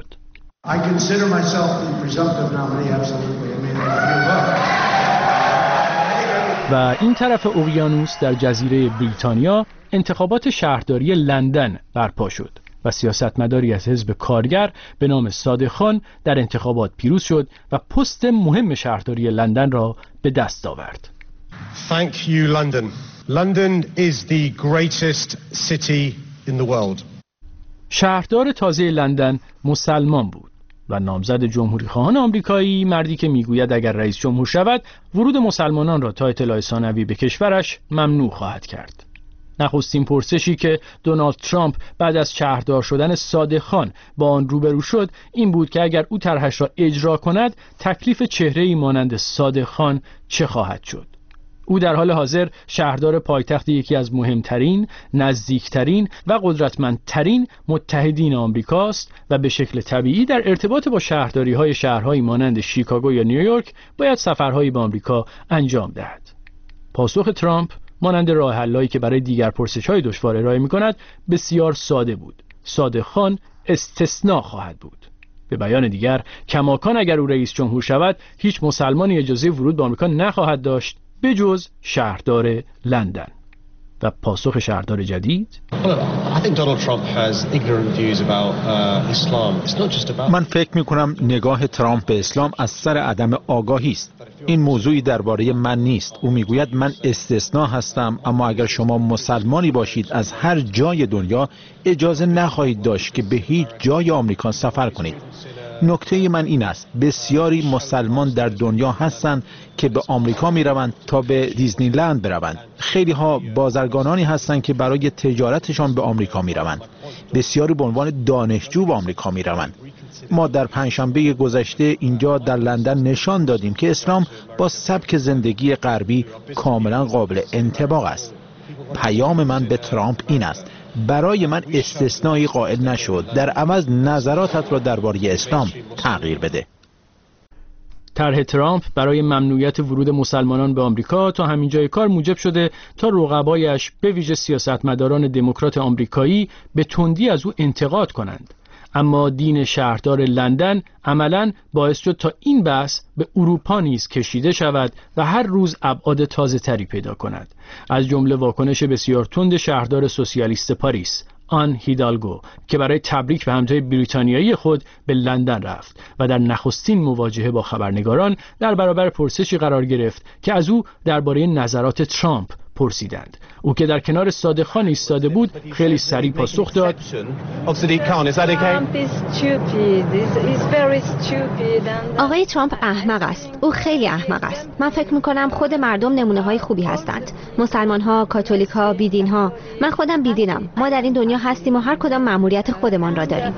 و این طرف اقیانوس در جزیره بریتانیا انتخابات شهرداری لندن برپا شد و سیاستمداری از حزب کارگر به نام صادق خان در انتخابات پیروز شد و پست مهم شهرداری لندن را به دست آورد. Thank you London. London is the greatest city in the world. شهردار تازه لندن مسلمان بود و نامزد جمهوریخواهان آمریکایی، مردی که میگوید اگر رئیس جمهور شود ورود مسلمانان را تا اطلاع ثانوی به کشورش ممنوع خواهد کرد. نخستین پرسشی که دونالد ترامپ بعد از شهردار شدن صادق خان با آن روبرو شد این بود که اگر او طرحش را اجرا کند تکلیف چهره‌ای مانند صادق خان چه خواهد شد. او در حال حاضر شهردار پایتخت یکی از مهمترین، نزدیکترین و قدرتمندترین متحدین آمریکاست و به شکل طبیعی در ارتباط با شهرداری‌های شهرهایی مانند شیکاگو یا نیویورک باید سفرهایی به آمریکا انجام دهد. پاسخ ترامپ مانند راه حلایی که برای دیگر پرسش‌های دشوار ارائه می‌کند بسیار ساده بود. صادق خان استثناء خواهد بود. به بیان دیگر، کماکان اگر او رئیس جمهور شود، هیچ مسلمانی اجازه ورود به آمریکا نخواهد داشت به جز شهردار لندن. و پاسخ شهردار جدید؟ من فکر می‌کنم نگاه ترامپ به اسلام از سر عدم آگاهی است. این موضوعی درباره من نیست. او میگوید من استثناء هستم، اما اگر شما مسلمانی باشید از هر جای دنیا اجازه نخواهید داشت که به هیچ جای آمریکا سفر کنید. نکته من این است بسیاری مسلمان در دنیا هستند که به آمریکا می روند تا به دیزنی لند بروند. خیلی ها بازرگانانی هستند که برای تجارتشان به آمریکا می روند. بسیاری به عنوان دانشجو به آمریکا می روند. ما در پنجشنبه گذشته اینجا در لندن نشان دادیم که اسلام با سبک زندگی غربی کاملا قابل انطباق است. پیام من به ترامپ این است برای من استثنایی قائل نشد، در عوض نظراتت را درباره اسلام تغییر بده. طرح ترامپ برای ممنوعیت ورود مسلمانان به آمریکا تا همین جای کار موجب شده تا رقبایش به ویژه سیاستمداران دموکرات آمریکایی به تندی از او انتقاد کنند. اما دین شهردار لندن عملاً باعث شد تا این بحث به اروپا نیز کشیده شود و هر روز ابعاد تازه‌تری پیدا کند. از جمله واکنش بسیار تند شهردار سوسیالیست پاریس آن هیدالگو که برای تبریک به همتای بریتانیایی خود به لندن رفت و در نخستین مواجهه با خبرنگاران در برابر پرسشی قرار گرفت که از او درباره نظرات ترامپ پرسیدند. او که در کنار صادق خان ایستاده بود خیلی سریع پاسخ داد: آقای ترامپ احمق است. او خیلی احمق است. من فکر میکنم خود مردم نمونه های خوبی هستند. مسلمان ها، کاتولیک ها، بیدین ها. من خودم بیدینم. ما در این دنیا هستیم و هر کدام مأموریت خودمان را داریم.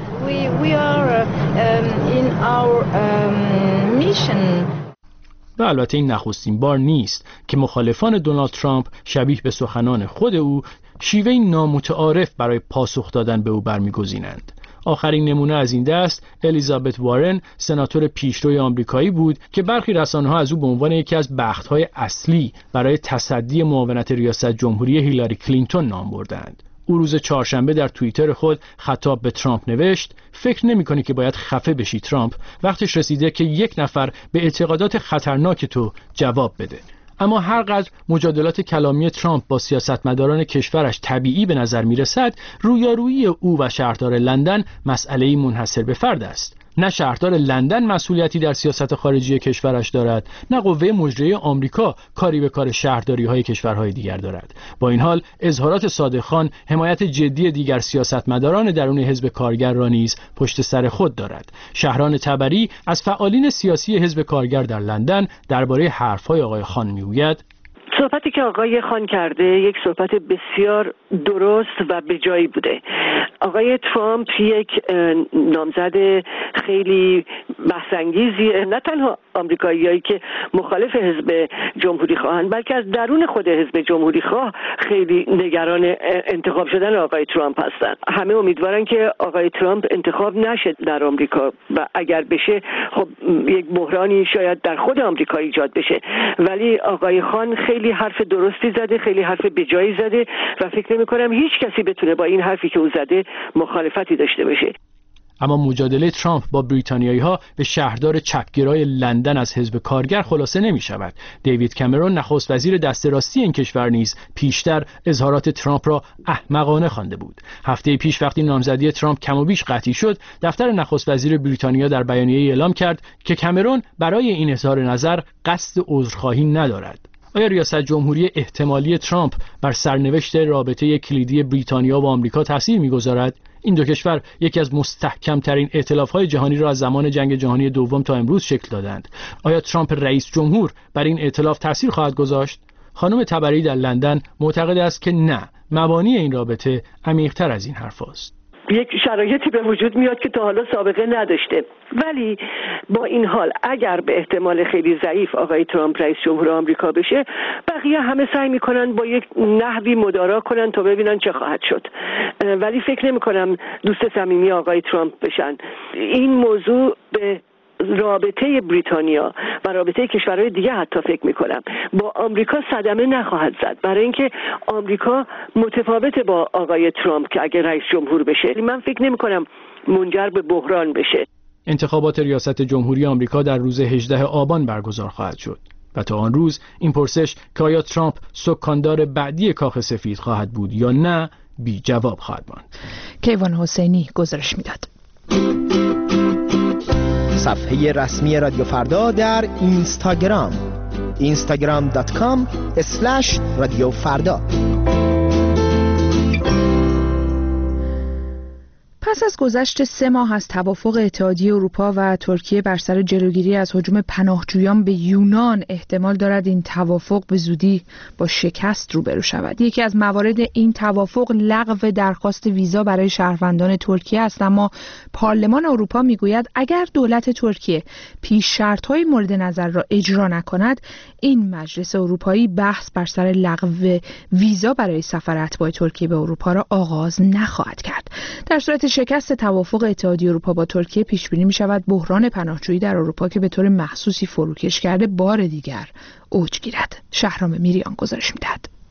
و البته این نخستین بار نیست که مخالفان دونالد ترامپ شبیه به سخنان خود او شیوه نامتعارف برای پاسخ دادن به او برمیگزینند. آخرین نمونه از این دست الیزابت وارن، سناتور پیشروی آمریکایی بود که برخی رسانه‌ها از او به عنوان یکی از بخت‌های اصلی برای تصدی معاونت ریاست جمهوری هیلاری کلینتون نام بردند. او روز چهارشنبه در توییتر خود خطاب به ترامپ نوشت: فکر نمی‌کنی که باید خفه بشی ترامپ، وقتش رسیده که یک نفر به اعتقادات خطرناک تو جواب بده. اما هرقدر مجادلات کلامی ترامپ با سیاستمداران کشورش طبیعی به نظر می‌رسد، رویارویی او و شهردار لندن مسئله‌ای منحصر به فرد است. نه شهردار لندن مسئولیتی در سیاست خارجی کشورش دارد، نه قوه مجریه آمریکا کاری به کار شهرداری‌های کشورهای دیگر دارد. با این حال اظهارات صادق خان حمایت جدی دیگر سیاستمداران درون حزب کارگر را نیز پشت سر خود دارد. شهران تبری از فعالین سیاسی حزب کارگر در لندن درباره حرف‌های آقای خان میگوید: صحبتی که آقای خان کرده یک صحبت بسیار درست و به جایی بوده. آقای ترامپ یک نامزد خیلی بحث‌انگیزیه، نه تنها آمریکاییایی که مخالف حزب جمهوری خواهند، بلکه از درون خود حزب جمهوری خواه خیلی نگران انتخاب شدن آقای ترامپ هستند. همه امیدوارن که آقای ترامپ انتخاب نشه در آمریکا و اگر بشه خب یک بحرانی شاید در خود آمریکا ایجاد بشه. ولی آقای خان خیلی حرف درستی زده، خیلی حرف بجایی زده و فکر نمی‌کنم هیچ کسی بتونه با این حرفی که او زده مخالفتی داشته باشه. اما مجادله ترامپ با بریتانیایی‌ها به شهردار چپگرای لندن از حزب کارگر خلاصه نمی‌شود. دیوید کامرون نخست وزیر دست راستی این کشور نیز پیشتر اظهارات ترامپ را احمقانه خوانده بود. هفته پیش وقتی نامزدی ترامپ کم و بیش قطعی شد، دفتر نخست وزیر بریتانیا در بیانیه‌ای اعلام کرد که کامرون برای این اظهار نظر قصد عذرخواهی ندارد. آیا ریاست جمهوری احتمالی ترامپ بر سرنوشت رابطه کلیدی بریتانیا و آمریکا تأثیر می‌گذارد؟ این دو کشور یکی از مستحکم‌ترین ائتلاف‌های جهانی را از زمان جنگ جهانی دوم تا امروز شکل دادند. آیا ترامپ رئیس جمهور بر این ائتلاف تأثیر خواهد گذاشت؟ خانم تبری در لندن معتقد است که نه، مبانی این رابطه عمیق‌تر از این حرف است. یک شرایطی به وجود میاد که تا حالا سابقه نداشته، ولی با این حال اگر به احتمال خیلی ضعیف آقای ترامپ رئیس جمهور آمریکا بشه، بقیه همه سعی میکنن با یک نحوی مدارا کنن تا ببینن چه خواهد شد، ولی فکر نمیکنم دوست صمیمی آقای ترامپ بشن. این موضوع به رابطه بریتانیا و رابطه کشورهای دیگه حتی فکر میکنم با آمریکا صدمه نخواهد زد، برای اینکه آمریکا متفاوت با آقای ترامپ که اگه رئیس جمهور بشه من فکر نمیکنم منجر به بحران بشه. انتخابات ریاست جمهوری آمریکا در روز 18 آبان برگزار خواهد شد و تا آن روز این پرسش که آیا ترامپ سکاندار بعدی کاخ سفید خواهد بود یا نه بی جواب خواهد ماند. کیوان حسینی گزارش میداد. صفحه رسمی رادیو فردا در اینستاگرام instagram.com/رادیوفردا. پس از گذشت 3 ماه از توافق اتحادیه اروپا و ترکیه بر سر جلوگیری از هجوم پناهجویان به یونان، احتمال دارد این توافق به زودی با شکست روبرو شود. یکی از موارد این توافق لغو درخواست ویزا برای شهروندان ترکیه است، اما پارلمان اروپا میگوید اگر دولت ترکیه پیش شرط‌های مورد نظر را اجرا نکند، این مجلس اروپایی بحث بر سر لغو ویزا برای سفر اتباع ترکیه به اروپا را آغاز نخواهد کرد. در صورت شکست توافق اتحادیه اروپا با ترکیه پیش بینی می شود بحران پناهجویی در اروپا که به طور محسوسی فروکش کرده بار دیگر اوج گیرد. شهرام میریان گزارش می‌دهد.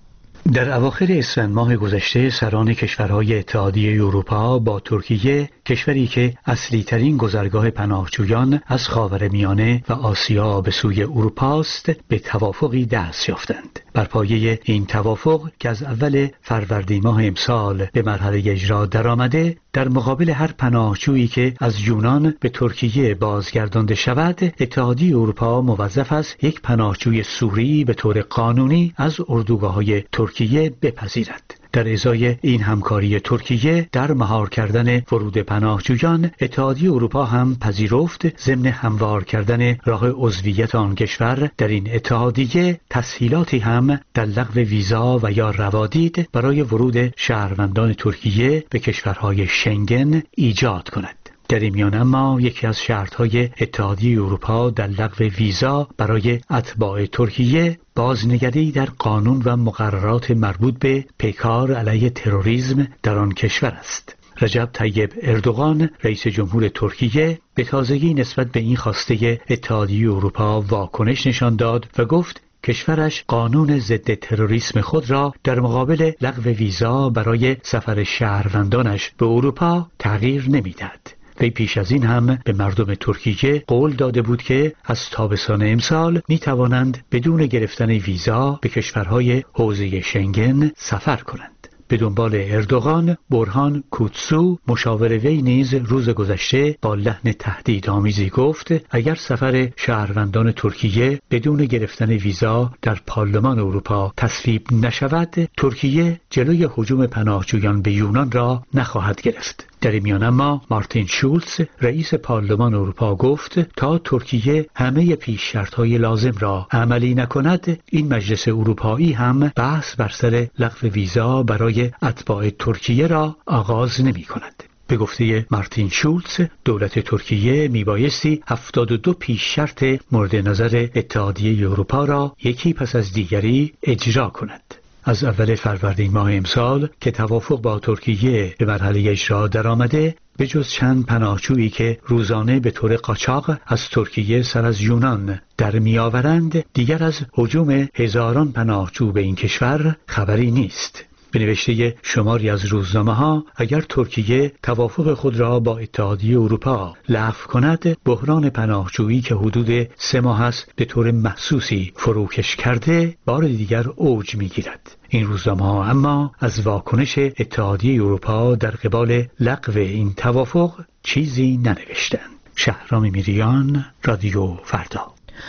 در اواخر اسفند ماه گذشته سران کشورهای اتحادیه اروپا با ترکیه، کشوری که اصلی ترین گذرگاه پناهجویان از خاورمیانه و آسیا به سوی اروپا است، به توافقی دست یافتند. بر پایه این توافق که از اول فروردین ماه امسال به مرحله اجرا درآمده، در مقابل هر پناهجویی که از یونان به ترکیه بازگردانده شود، اتحادیه اروپا موظف است یک پناهجوی سوری به طور قانونی از اردوگاه‌های ترکیه بپذیرد. در ازای این همکاری ترکیه در مهار کردن ورود پناهجویان، اتحادیه اروپا هم پذیرفت ضمن هموار کردن راه عضویت آن کشور در این اتحادیه، تسهیلاتی هم در لغو ویزا و یا روادید برای ورود شهروندان ترکیه به کشورهای شنگن ایجاد کند. در این میان اما یکی از شرط‌های اتحادیه اروپا در لغو ویزا برای اتباع ترکیه بازنگری در قانون و مقررات مربوط به پیکار علیه تروریسم در آن کشور است. رجب طیب اردوغان رئیس جمهور ترکیه به تازگی نسبت به این خواسته اتحادیه اروپا واکنش نشان داد و گفت کشورش قانون ضد تروریسم خود را در مقابل لغو ویزا برای سفر شهروندانش به اروپا تغییر نمی‌دهد. وی پیش از این هم به مردم ترکیه قول داده بود که از تابستان امسال می توانند بدون گرفتن ویزا به کشورهای حوزه شنگن سفر کنند. به دنبال اردوغان، برهان کوتسو مشاور وی نیز روز گذشته با لحن تهدیدآمیزی گفت اگر سفر شهروندان ترکیه بدون گرفتن ویزا در پارلمان اروپا تصویب نشود، ترکیه جلوی هجوم پناهجویان به یونان را نخواهد گرفت. در این میان اما مارتین شولز رئیس پارلمان اروپا گفت تا ترکیه همه پیش شرط‌های لازم را عملی نکند، این مجلس اروپایی هم بحث بر سر لغو ویزا برای اتباع ترکیه را آغاز نمی کند. به گفته مارتین شولز، دولت ترکیه میبایستی 72 پیش شرط مورد نظر اتحادیه اروپا را یکی پس از دیگری اجرا کند. از اول فروردین ماه امسال که توافق با ترکیه به مرحله اجرا درآمده، به جز چند پناهجویی که روزانه به طور قاچاق از ترکیه سر از یونان در میآورند، دیگر از هجوم هزاران پناهجو به این کشور خبری نیست. به نوشته شماری از روزنامه‌ها، اگر ترکیه توافق خود را با اتحادیه اروپا لغو کند، بحران پناهجویی که حدود 3 ماه است به طور محسوسی فروکش کرده، بار دیگر اوج می‌گیرد. این روزنامه‌ها اما از واکنش اتحادیه اروپا در قبال لغو این توافق چیزی ننوشتند. شهرام میریان، رادیو فردا.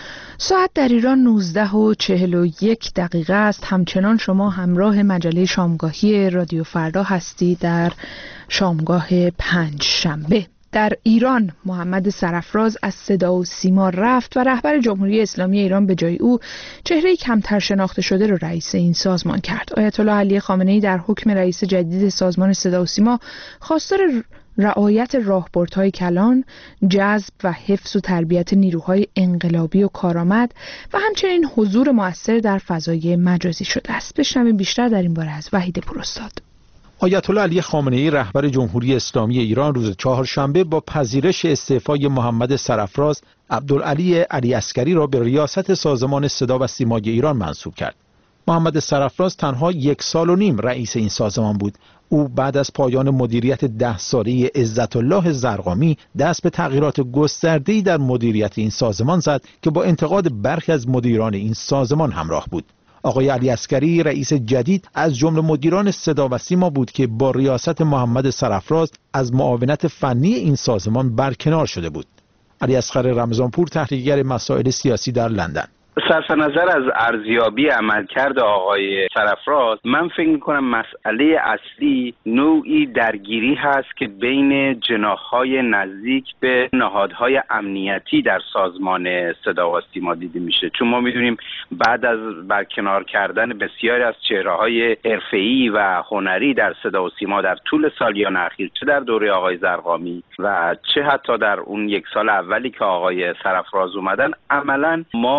ساعت در ایران 19:41 است. همچنان شما همراه مجله شامگاهی رادیو فردا هستید در شامگاه 5 شنبه. در ایران محمد سرافراز از صدا و سیما رفت و رهبر جمهوری اسلامی ایران به جای او چهره‌ای کمتر شناخته شده را رئیس این سازمان کرد. آیت الله علی خامنه‌ای در حکم رئیس جدید سازمان صدا و سیما خواستار رعایت راهبردهای کلان، جذب و حفظ و تربیت نیروهای انقلابی و کارآمد و همچنین حضور مؤثر در فضای مجازی شده است. بشنویم بیشتر در این باره از وحید پوراستاد. آیت الله علی خامنه‌ای رهبر جمهوری اسلامی ایران روز چهارشنبه با پذیرش استعفای محمد سرافراز، عبدالعلی علی عسکری را به ریاست سازمان صدا و سیمای ایران منصوب کرد. محمد سرافراز تنها 1.5 سال رئیس این سازمان بود. او بعد از پایان مدیریت 10 ساله عزت الله زرقامی دست به تغییرات گسترده‌ای در مدیریت این سازمان زد که با انتقاد برخی از مدیران این سازمان همراه بود. آقای علی عسکری رئیس جدید از جمله مدیران صدا و سیما بود که با ریاست محمد سرافراز از معاونت فنی این سازمان برکنار شده بود. علی اصغر رمضانپور، تحلیلگر مسائل سیاسی در لندن: صرف نظر از ارزیابی عملکرد آقای سرافراز، من فکر میکنم مسئله اصلی نوعی درگیری هست که بین جناح‌های نزدیک به نهادهای امنیتی در سازمان صدا و سیما دیده میشه. چون ما میدونیم بعد از برکنار کردن بسیاری از چهره‌های حرفه‌ای و هنری در صدا و سیما در طول سالیان اخیر، چه در دوره آقای زرقامی و چه حتی در اون 1 سال اولی که آقای سرافراز اومدن، عملاً ما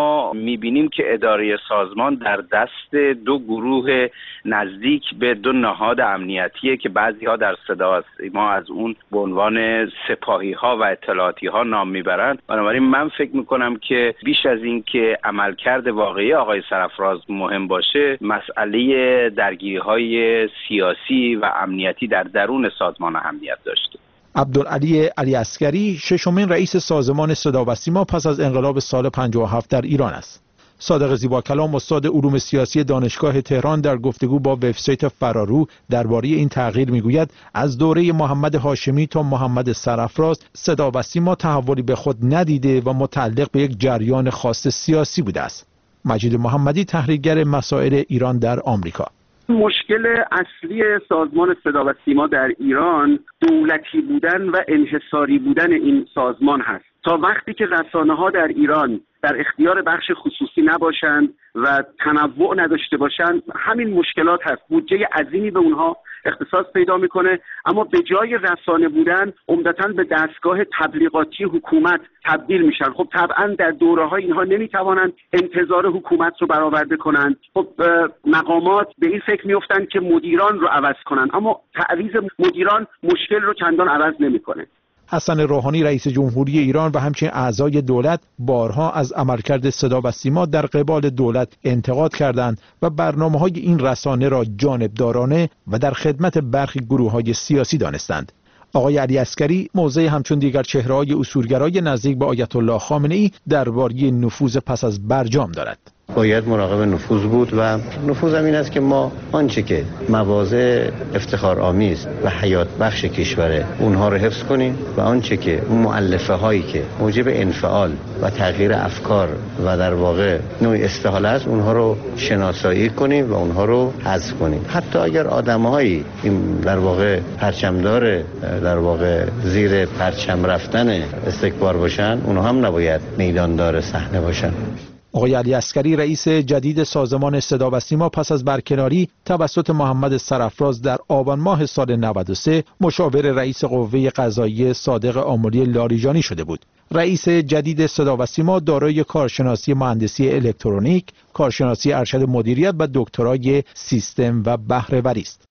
میبینیم که اداره سازمان در دست دو گروه نزدیک به دو نهاد امنیتیه که بعضی ها در صدا ما از اون به عنوان سپاهی ها و اطلاعاتی ها نام میبرند. بنابراین من فکر میکنم که بیش از این که عملکرد واقعی آقای سرفراز مهم باشه، مسئله درگیری های سیاسی و امنیتی در درون سازمان اهمیت داشته. عبدالعلی علیعسکری ششمین رئیس سازمان صدا و سیما پس از انقلاب سال 57 در ایران است. صادق زیباکلام استاد علوم سیاسی دانشگاه تهران در گفتگو با وبسایت فرارو درباره این تغییر میگوید از دوره محمد هاشمی تا محمد سرفراز صدا و سیما تحولی به خود ندیده و متعلق به یک جریان خاص سیاسی بوده است. مجید محمدی تحلیلگر مسائل ایران در آمریکا: مشکل اصلی سازمان صدا و سیما در ایران دولتی بودن و انحصاری بودن این سازمان هست. تا وقتی که رسانه‌ها در ایران در اختیار بخش خصوصی نباشند و تنوع نداشته باشند، همین مشکلات هست. بودجه عظیمی به اونها اختصاص پیدا میکنه، اما به جای رسانه بودن عمدتاً به دستگاه تبلیغاتی حکومت تبدیل میشن. خب طبعا در دوره‌های اینها نمیتوانند انتظار حکومت رو برآورده کنند. خب مقامات به این فکر میافتند که مدیران رو عوض کنند، اما تعویض مدیران مشکل رو چندان عوض نمیکنه. حسن روحانی رئیس جمهوری ایران و همچنین اعضای دولت بارها از عملکرد صدا و سیما در قبال دولت انتقاد کردند و برنامه‌های این رسانه را جانبدارانه و در خدمت برخی گروه‌های سیاسی دانستند. آقای علیعسکری موضع همچون دیگر چهره‌های اصولگرای نزدیک به آیت الله خامنه‌ای درباره نفوذ پس از برجام دارد. باید مراقب نفوذ بود و نفوذ هم این است که ما آنچه که مواضع افتخارآمیز و حیات بخش کشوره اونها رو حفظ کنیم و آنچه که اون مؤلفه هایی که موجب انفعال و تغییر افکار و در واقع نوع استحاله است اونها رو شناسایی کنیم و اونها رو حذف کنیم. حتی اگر آدم‌هایی این در واقع پرچمدار در واقع زیر پرچم رفتن استکبار باشن، اونها هم نباید میداندار صحنه باشن. آقای علیعسکری رئیس جدید سازمان صدا و سیما پس از برکناری توسط محمد سرفراز در آبان ماه سال 93 مشاور رئیس قوه قضاییه صادق آملی لاریجانی شده بود. رئیس جدید صدا و سیما دارای کارشناسی مهندسی الکترونیک، کارشناسی ارشد مدیریت و دکترای سیستم و بهره‌وری است.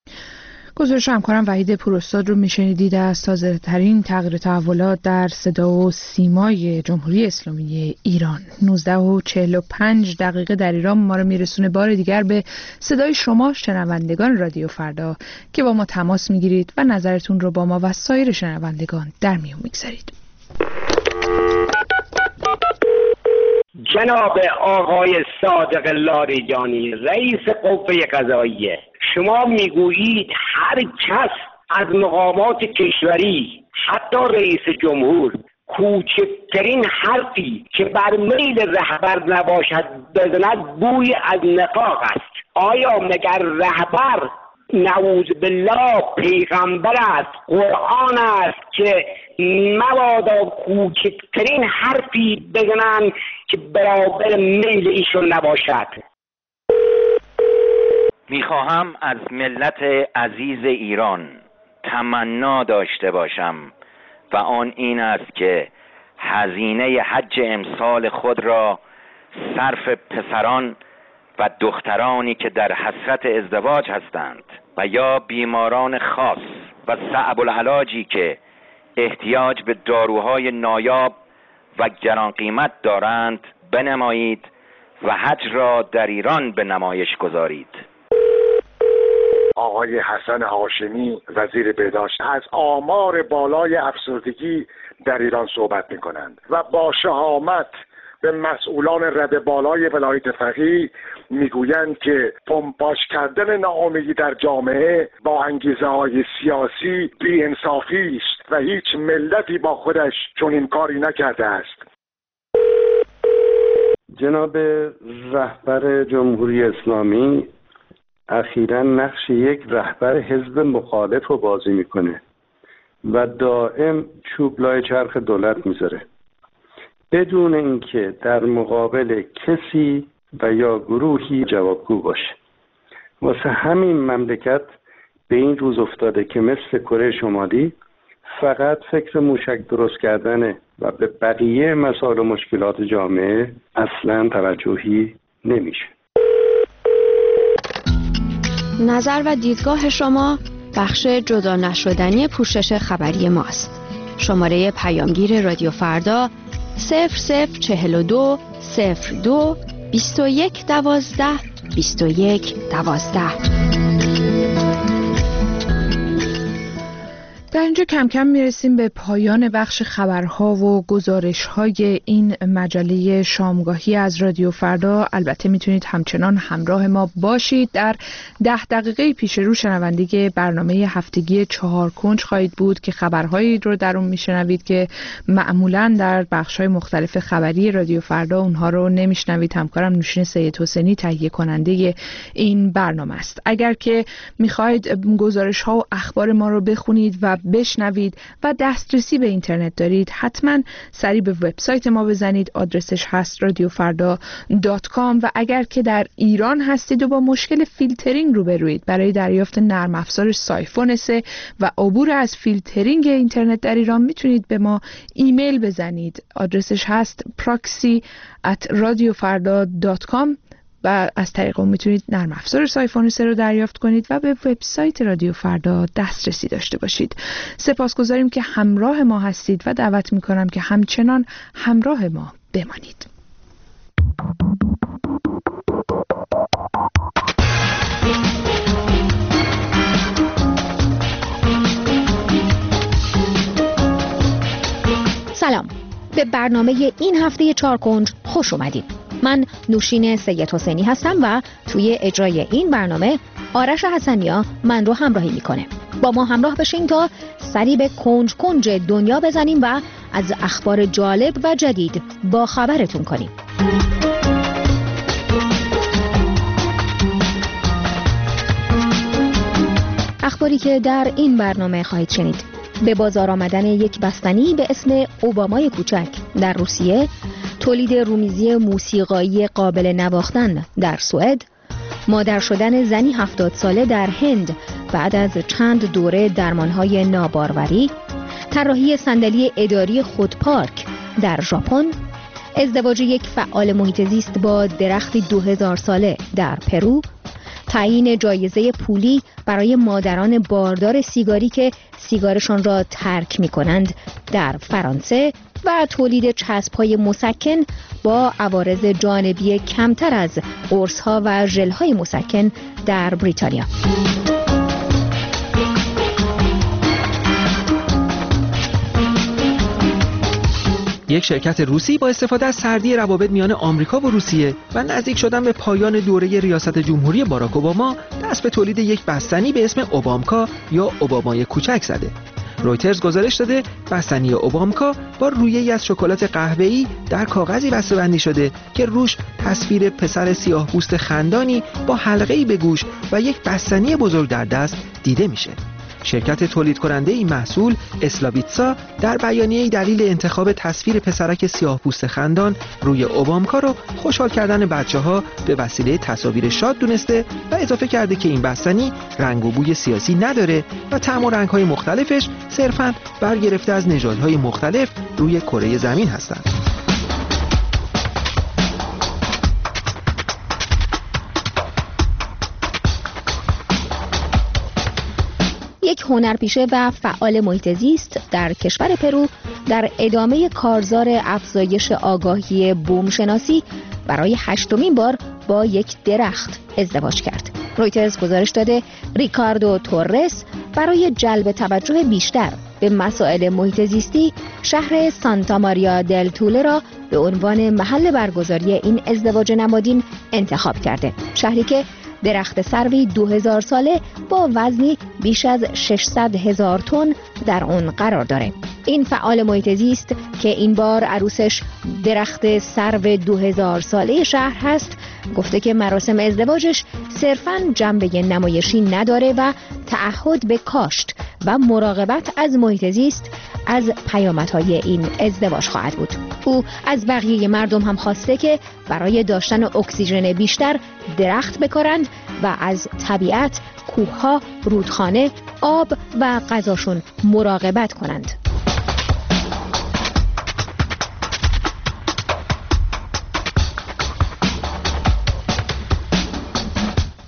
گزارش همکارم وحید پوراستاد رو میشنیدید از تازه‌ترین تغییر تحولات در صدا و سیمای جمهوری اسلامی ایران. 19:45 در ایران ما رو میرسونه بار دیگر به صدای شما شنوندگان رادیو فردا که با ما تماس میگیرید و نظرتون رو با ما و سایر شنوندگان در میون میگذارید. جناب آقای صادق لاریجانی رئیس قوه قضاییه، شما میگویید هر کس از مقامات کشوری حتی رئیس جمهور کوچکترین حرفی که بر میل رهبر نباشد بزند بوی از نفاق است. آیا مگر رهبر نعوذ بالله پیغمبر است، قرآن است که مبادا کوچکترین حرفی بزنند که برابر میل ایشون نباشد؟ میخواهم از ملت عزیز ایران تمنا داشته باشم و آن این است که هزینه حج امسال خود را صرف پسران و دخترانی که در حسرت ازدواج هستند و یا بیماران خاص و صعب العلاجی که احتیاج به داروهای نایاب و گران قیمت دارند بنمایید و حج را در ایران به نمایش گذارید. آقای حسن هاشمی وزیر بهداشت از آمار بالای افسردگی در ایران صحبت می‌کنند و با شهامت به مسئولان رده بالای ولایت فقیه میگویند که پمپاژ کردن ناامیدی در جامعه با انگیزه‌های سیاسی بی‌انصافی است و هیچ ملتی با خودش چنین کاری نکرده است. جناب رهبر جمهوری اسلامی اخیراً نقش یک رهبر حزب مخالف رو بازی میکنه و دائم چوب لای چرخ دولت میذاره بدون اینکه در مقابل کسی و یا گروهی جوابگو باشه. واسه همین مملکت به این روز افتاده که مثل کره شمالی فقط فکر موشک درست کردنه و به بقیه مسائل و مشکلات جامعه اصلا توجهی نمیشه. نظر و دیدگاه شما بخش جدا نشدنی پوشش خبری ماست. شماره پیامگیر رادیو فردا 0042 02 21 12 21 12. در اینجا کم کم میرسیم به پایان بخش خبرها و گزارش‌های این مجله شامگاهی از رادیو فردا. البته میتونید همچنان همراه ما باشید. در 10 دقیقه پیش رو شنونده برنامه هفتگی 4 کنج خواهید بود که خبرهایی رو در اون میشنوید که معمولاً در بخش‌های مختلف خبری رادیو فردا اونها رو نمیشنوید. همکارم نوشین سید حسینی تهیه کننده این برنامه است. اگر که میخواهید گزارش‌ها و اخبار ما رو بخونید و بشنوید و دسترسی به اینترنت دارید، حتما سری به وبسایت ما بزنید. آدرسش هست radiofarda.com. و اگر که در ایران هستید و با مشکل فیلترینگ روبروید برای دریافت نرم افزار سایفون 3 و عبور از فیلترینگ اینترنت در ایران، میتونید به ما ایمیل بزنید. آدرسش هست proxy@radiofarda.com و از طریق اون میتونید نرم افزار سایفون 3 رو دریافت کنید و به وبسایت رادیو فردا دسترسی داشته باشید. سپاسگزاریم که همراه ما هستید و دعوت میکنم که همچنان همراه ما بمانید. سلام، به برنامه این هفته 4 کنج خوش اومدید. من نوشین سید حسینی هستم و توی اجرای این برنامه آرش حسنیا من رو همراهی میکنه. با ما همراه بشین تا سری به کنج کنج دنیا بزنیم و از اخبار جالب و جدید با خبرتون کنیم. اخباری که در این برنامه خواهید شنید: به بازار آمدن یک بستنی به اسم اوبامای کوچک در روسیه، تولید رومیزی موسیقایی قابل نواختن در سوئد، مادر شدن زنی 70 ساله در هند بعد از چند دوره درمانهای ناباروری، طراحی صندلی اداری خودپارک در ژاپن، ازدواج یک فعال محیط زیست با درختی 2000 ساله در پرو، تعیین جایزه پولی برای مادران باردار سیگاری که سیگارشان را ترک می‌کنند در فرانسه و تولید چسب‌های مسکن با عوارض جانبی کمتر از قرص‌ها و ژل‌های مسکن در بریتانیا. یک شرکت روسی با استفاده از سردی روابط میان آمریکا و روسیه و نزدیک شدن به پایان دوره ریاست جمهوری باراک اوباما دست به تولید یک بستنی به اسم اوبامکا یا اوبامای کوچک زده. رویترز گزارش داده بستنی اوبامکا با رویه‌ای از شکلات قهوه‌ای در کاغذی بسته‌بندی شده که روش تصویر پسر سیاه‌پوست خندانی با حلقه‌ای به گوش و یک بستنی بزرگ در دست دیده میشه. شرکت تولید کننده این محصول اسلاویتسا در بیانیه‌ای دلیل انتخاب تصویر پسرک سیاه‌پوست خندان روی اوبامکا رو خوشحال کردن بچه‌ها به وسیله تصاویر شاد دونسته و اضافه کرده که این بستنی رنگ و بوی سیاسی نداره و طعم و رنگ‌های مختلفش صرفاً برگرفته از نژادهای مختلف روی کره زمین هستند. یک هنرپیشه و فعال محیط زیست در کشور پرو در ادامه کارزار افزایش آگاهی بومشناسی برای 8مین بار با یک درخت ازدواج کرد. رویترز گزارش داده ریکاردو توررس برای جلب توجه بیشتر به مسائل محیط زیستی شهر سانتا ماریا دل توله را به عنوان محل برگزاری این ازدواج نمادین انتخاب کرده. شهری که درخت سروی 2000 ساله با وزنی بیش از 600,000 تن در اون قرار داره. این فعال محیط زیست که این بار عروسش درخت سرو 2000 ساله شهر هست، گفته که مراسم ازدواجش صرفاً جنبه نمایشی نداره و تعهد به کاشت و مراقبت از محیط زیست از پیامدهای این ازدواج خواهد بود. او از بقیه مردم هم خواسته که برای داشتن اکسیژن بیشتر درخت بکارند و از طبیعت، کوهها، رودخانه، آب و غذاشون مراقبت کنند.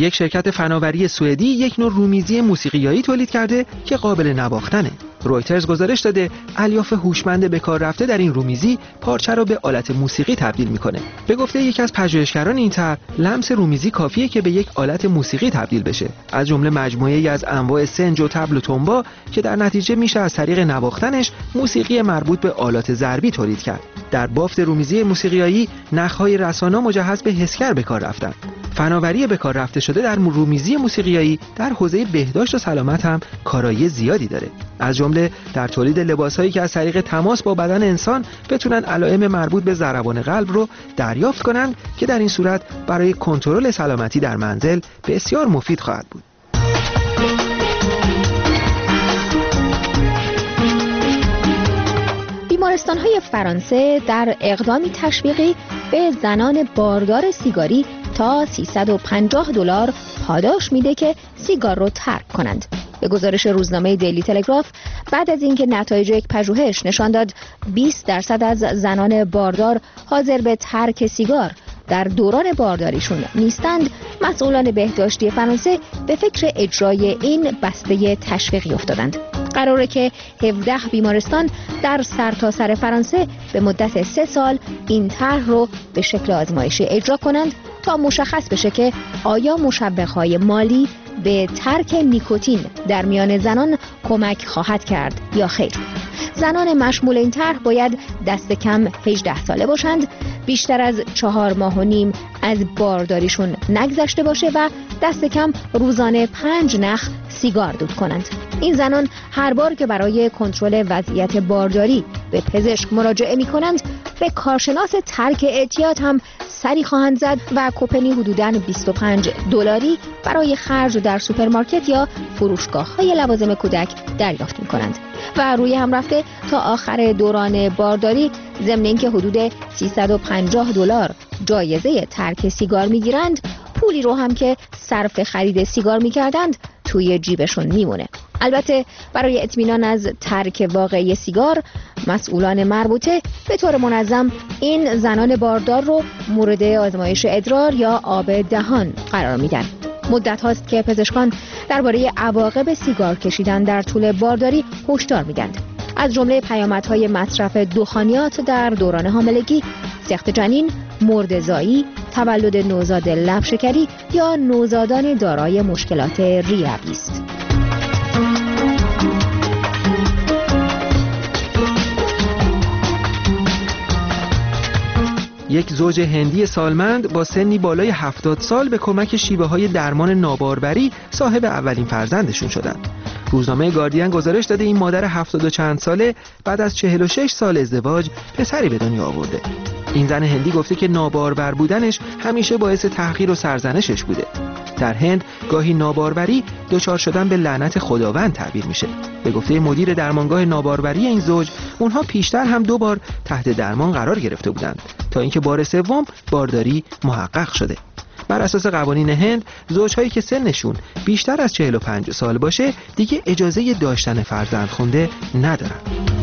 یک شرکت فناوری سوئدی یک نوع رومیزی موسیقیایی تولید کرده که قابل نواختنه. رویترز گزارش داده الیاف هوشمند به کار رفته در این رومیزی پارچه را به آلت موسیقی تبدیل میکنه. به گفته یکی از پژوهشگران این طرح، لمس رومیزی کافیه که به یک آلت موسیقی تبدیل بشه، از جمله مجموعه‌ای از انواع سنج و طبل و تنبا که در نتیجه میشه از طریق نواختنش موسیقی مربوط به آلات ضربی تولید کرد. در بافت رومیزی موسیقیایی نخ‌های رسانا مجهز به حسگر به کار رفتن. فناوری به کار رفته شده در رومیزی موسیقیایی در حوزه بهداشت و سلامت هم کارایی زیادی داره، از جمله در تولید لباسایی که از طریق تماس با بدن انسان بتونن علائم مربوط به ضربان قلب رو دریافت کنند که در این صورت برای کنترل سلامتی در منزل بسیار مفید خواهد بود. بیمارستان‌های فرانسه در اقدامی تشویقی به زنان باردار سیگاری تا $350 پاداش میده که سیگار رو ترک کنند. به گزارش روزنامه دیلی تلگراف، بعد از اینکه نتایج یک پژوهش نشان داد 20% از زنان باردار حاضر به ترک سیگار در دوران بارداریشون نیستند، مسئولان بهداشتی فرانسه به فکر اجرای این بسته تشویقی افتادند. قراره که 17 بیمارستان در سرتاسر فرانسه به مدت 3 سال این طرح رو به شکل آزمایشی اجرا کنند تا مشخص بشه که آیا مشوق‌های مالی به ترک نیکوتین در میان زنان کمک خواهد کرد یا خیر. زنان مشمول این طرح باید دست کم 18 ساله باشند، بیشتر از 4 ماه و نیم از بارداریشون نگذشته باشه و دست کم روزانه 5 نخ سیگار دود کنند. این زنان هر بار که برای کنترل وضعیت بارداری به پزشک مراجعه می کنند به کارشناس ترک اعتیاد هم سری خواهند زد و کوپنی حدوداً $25 برای خرج در سوپرمارکت یا فروشگاه‌های لوازم کودک دریافت می کنند و روی هم رفته تا آخر دوران بارداری ضمن اینکه حدود $350 جایزه ترک سیگار می گیرند، پولی رو هم که صرف خرید سیگار می کردند توی جیبشون میمونه. البته برای اطمینان از ترک واقعی سیگار، مسئولان مربوطه به طور منظم این زنان باردار رو مورد آزمایش ادرار یا آب دهان قرار میدن. مدت هاست که پزشکان درباره عواقب سیگار کشیدن در طول بارداری هشدار میدند. از جمله پیامدهای مصرف دخانیات در دوران حاملگی، سقط جنین، مرده‌زایی، تولد نوزاد لب شکری یا نوزادان دارای مشکلات ریوی است. یک زوج هندی سالمند با سنی بالای 70 سال به کمک شیوه‌های درمان ناباروری صاحب اولین فرزندشون شدند. روزنامه گاردین گزارش داده این مادر 70 و چند ساله بعد از 46 سال ازدواج پسری به دنیا آورده. این زن هندی گفته که نابارور بودنش همیشه باعث تحقیر و سرزنشش بوده. در هند گاهی ناباروری دچار شدن به لعنت خداوند تعبیر میشه. به گفته مدیر درمانگاه ناباروری این زوج، اونها پیشتر هم 2 بار تحت درمان قرار گرفته بودند تا اینکه بار سوم بارداری محقق شده. بر اساس قوانین هند، زوجهایی که سنشون بیشتر از 45 سال باشه دیگه اجازه داشتن فرزندخونده ندارن.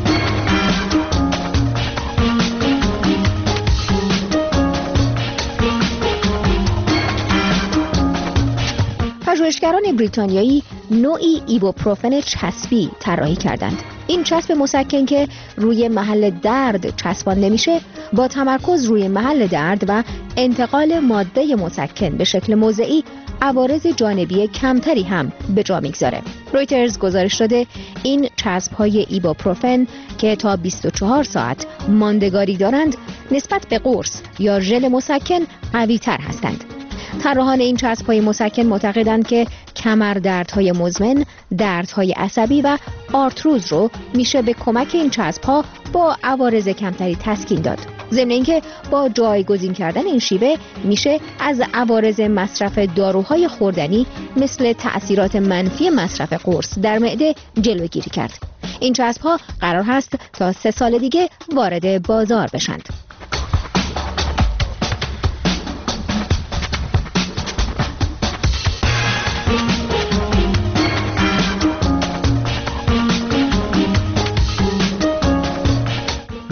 پژوهشگران بریتانیایی نوعی ایبوپروفن چسبی طراحی کردند. این چسب مسکن که روی محل درد چسبان نمیشه، با تمرکز روی محل درد و انتقال ماده مسکن به شکل موضعی عوارض جانبی کمتری هم به جا میگذاره. رویترز گزارش داده این چسب‌های ایبوپروفن که تا 24 ساعت ماندگاری دارند، نسبت به قرص یا ژل مسکن قوی‌تر هستند. طراحان این چسب‌های مسکن معتقدند که کمردردهای مزمن، دردهای عصبی و آرتروز رو میشه به کمک این چسب‌ها با عوارض کمتری تسکین داد. ضمن اینکه با جایگزین کردن این شیوه میشه از عوارض مصرف داروهای خوردنی مثل تأثیرات منفی مصرف قرص در معده جلوگیری کرد. این چسب‌ها قرار هست تا 3 سال دیگه وارد بازار بشند.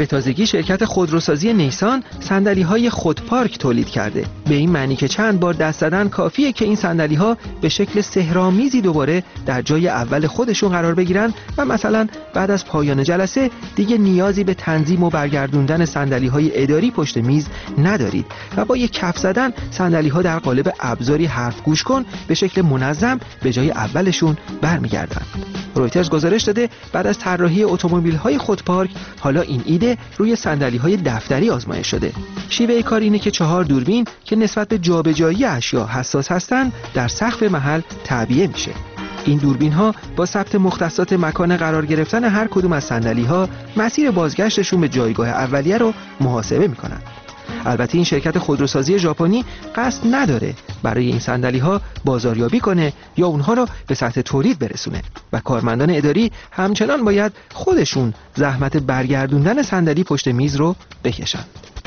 به تازگی شرکت خودروسازی نیسان صندلی‌های خودپارک تولید کرده. به این معنی که چند بار دست زدن کافیه که این صندلی‌ها به شکل سحرآمیزی دوباره در جای اول خودشون قرار بگیرن و مثلا بعد از پایان جلسه دیگه نیازی به تنظیم و برگردوندن صندلی‌های اداری پشت میز ندارید و با یک کف زدن صندلی‌ها در قالب ابزاری حرف گوش کن به شکل منظم به جای اولشون برمیگردن. رویترز گزارش داده بعد از طراحی اتومبیل‌های خودپارک حالا این ایده روی صندلی‌های دفتری آزمایش شده. شیوه کار اینه که 4 دوربین که نسبت به جابجایی اشیا حساس هستن در سقف محل تعبیه میشه. این دوربین‌ها با ثبت مختصات مکان قرار گرفتن هر کدوم از صندلی‌ها مسیر بازگشتشون به جایگاه اولیه رو محاسبه می‌کنن. البته این شرکت خودروسازی ژاپنی قصد نداره برای این صندلی‌ها بازاریابی کنه یا اونها رو به سطح تولید برسونه و کارمندان اداری همچنان باید خودشون زحمت برگردوندن صندلی پشت میز رو بکشن.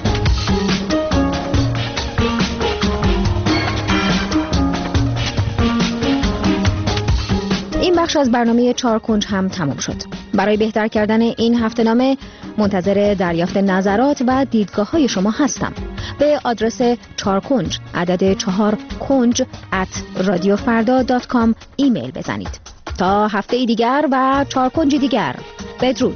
این بخش از برنامه 4 کنج هم تمام شد. برای بهتر کردن این هفته‌نامه منتظر دریافت نظرات و دیدگاه‌های شما هستم. به آدرس 4 کنج عدد 4 کنج @radiofarda.com ایمیل بزنید. تا هفته دیگر و 4 کنج دیگر. بدرود.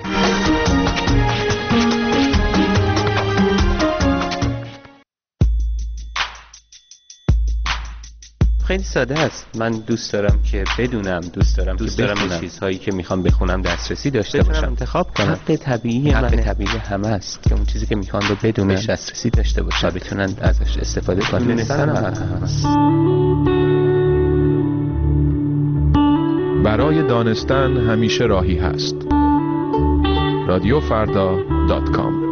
خیلی ساده است. من دوست دارم که بدونم، دوست دارم به چیزهایی که میخوام بخونم دسترسی داشته باشم، انتخاب کنم. حق طبیعی همه است که اون چیزی که میخوان رو بدونن، دسترسی داشته باشن و بتونن ازش استفاده کنن. دونستن هست. برای دانستن همیشه راهی هست. رادیوفردا.com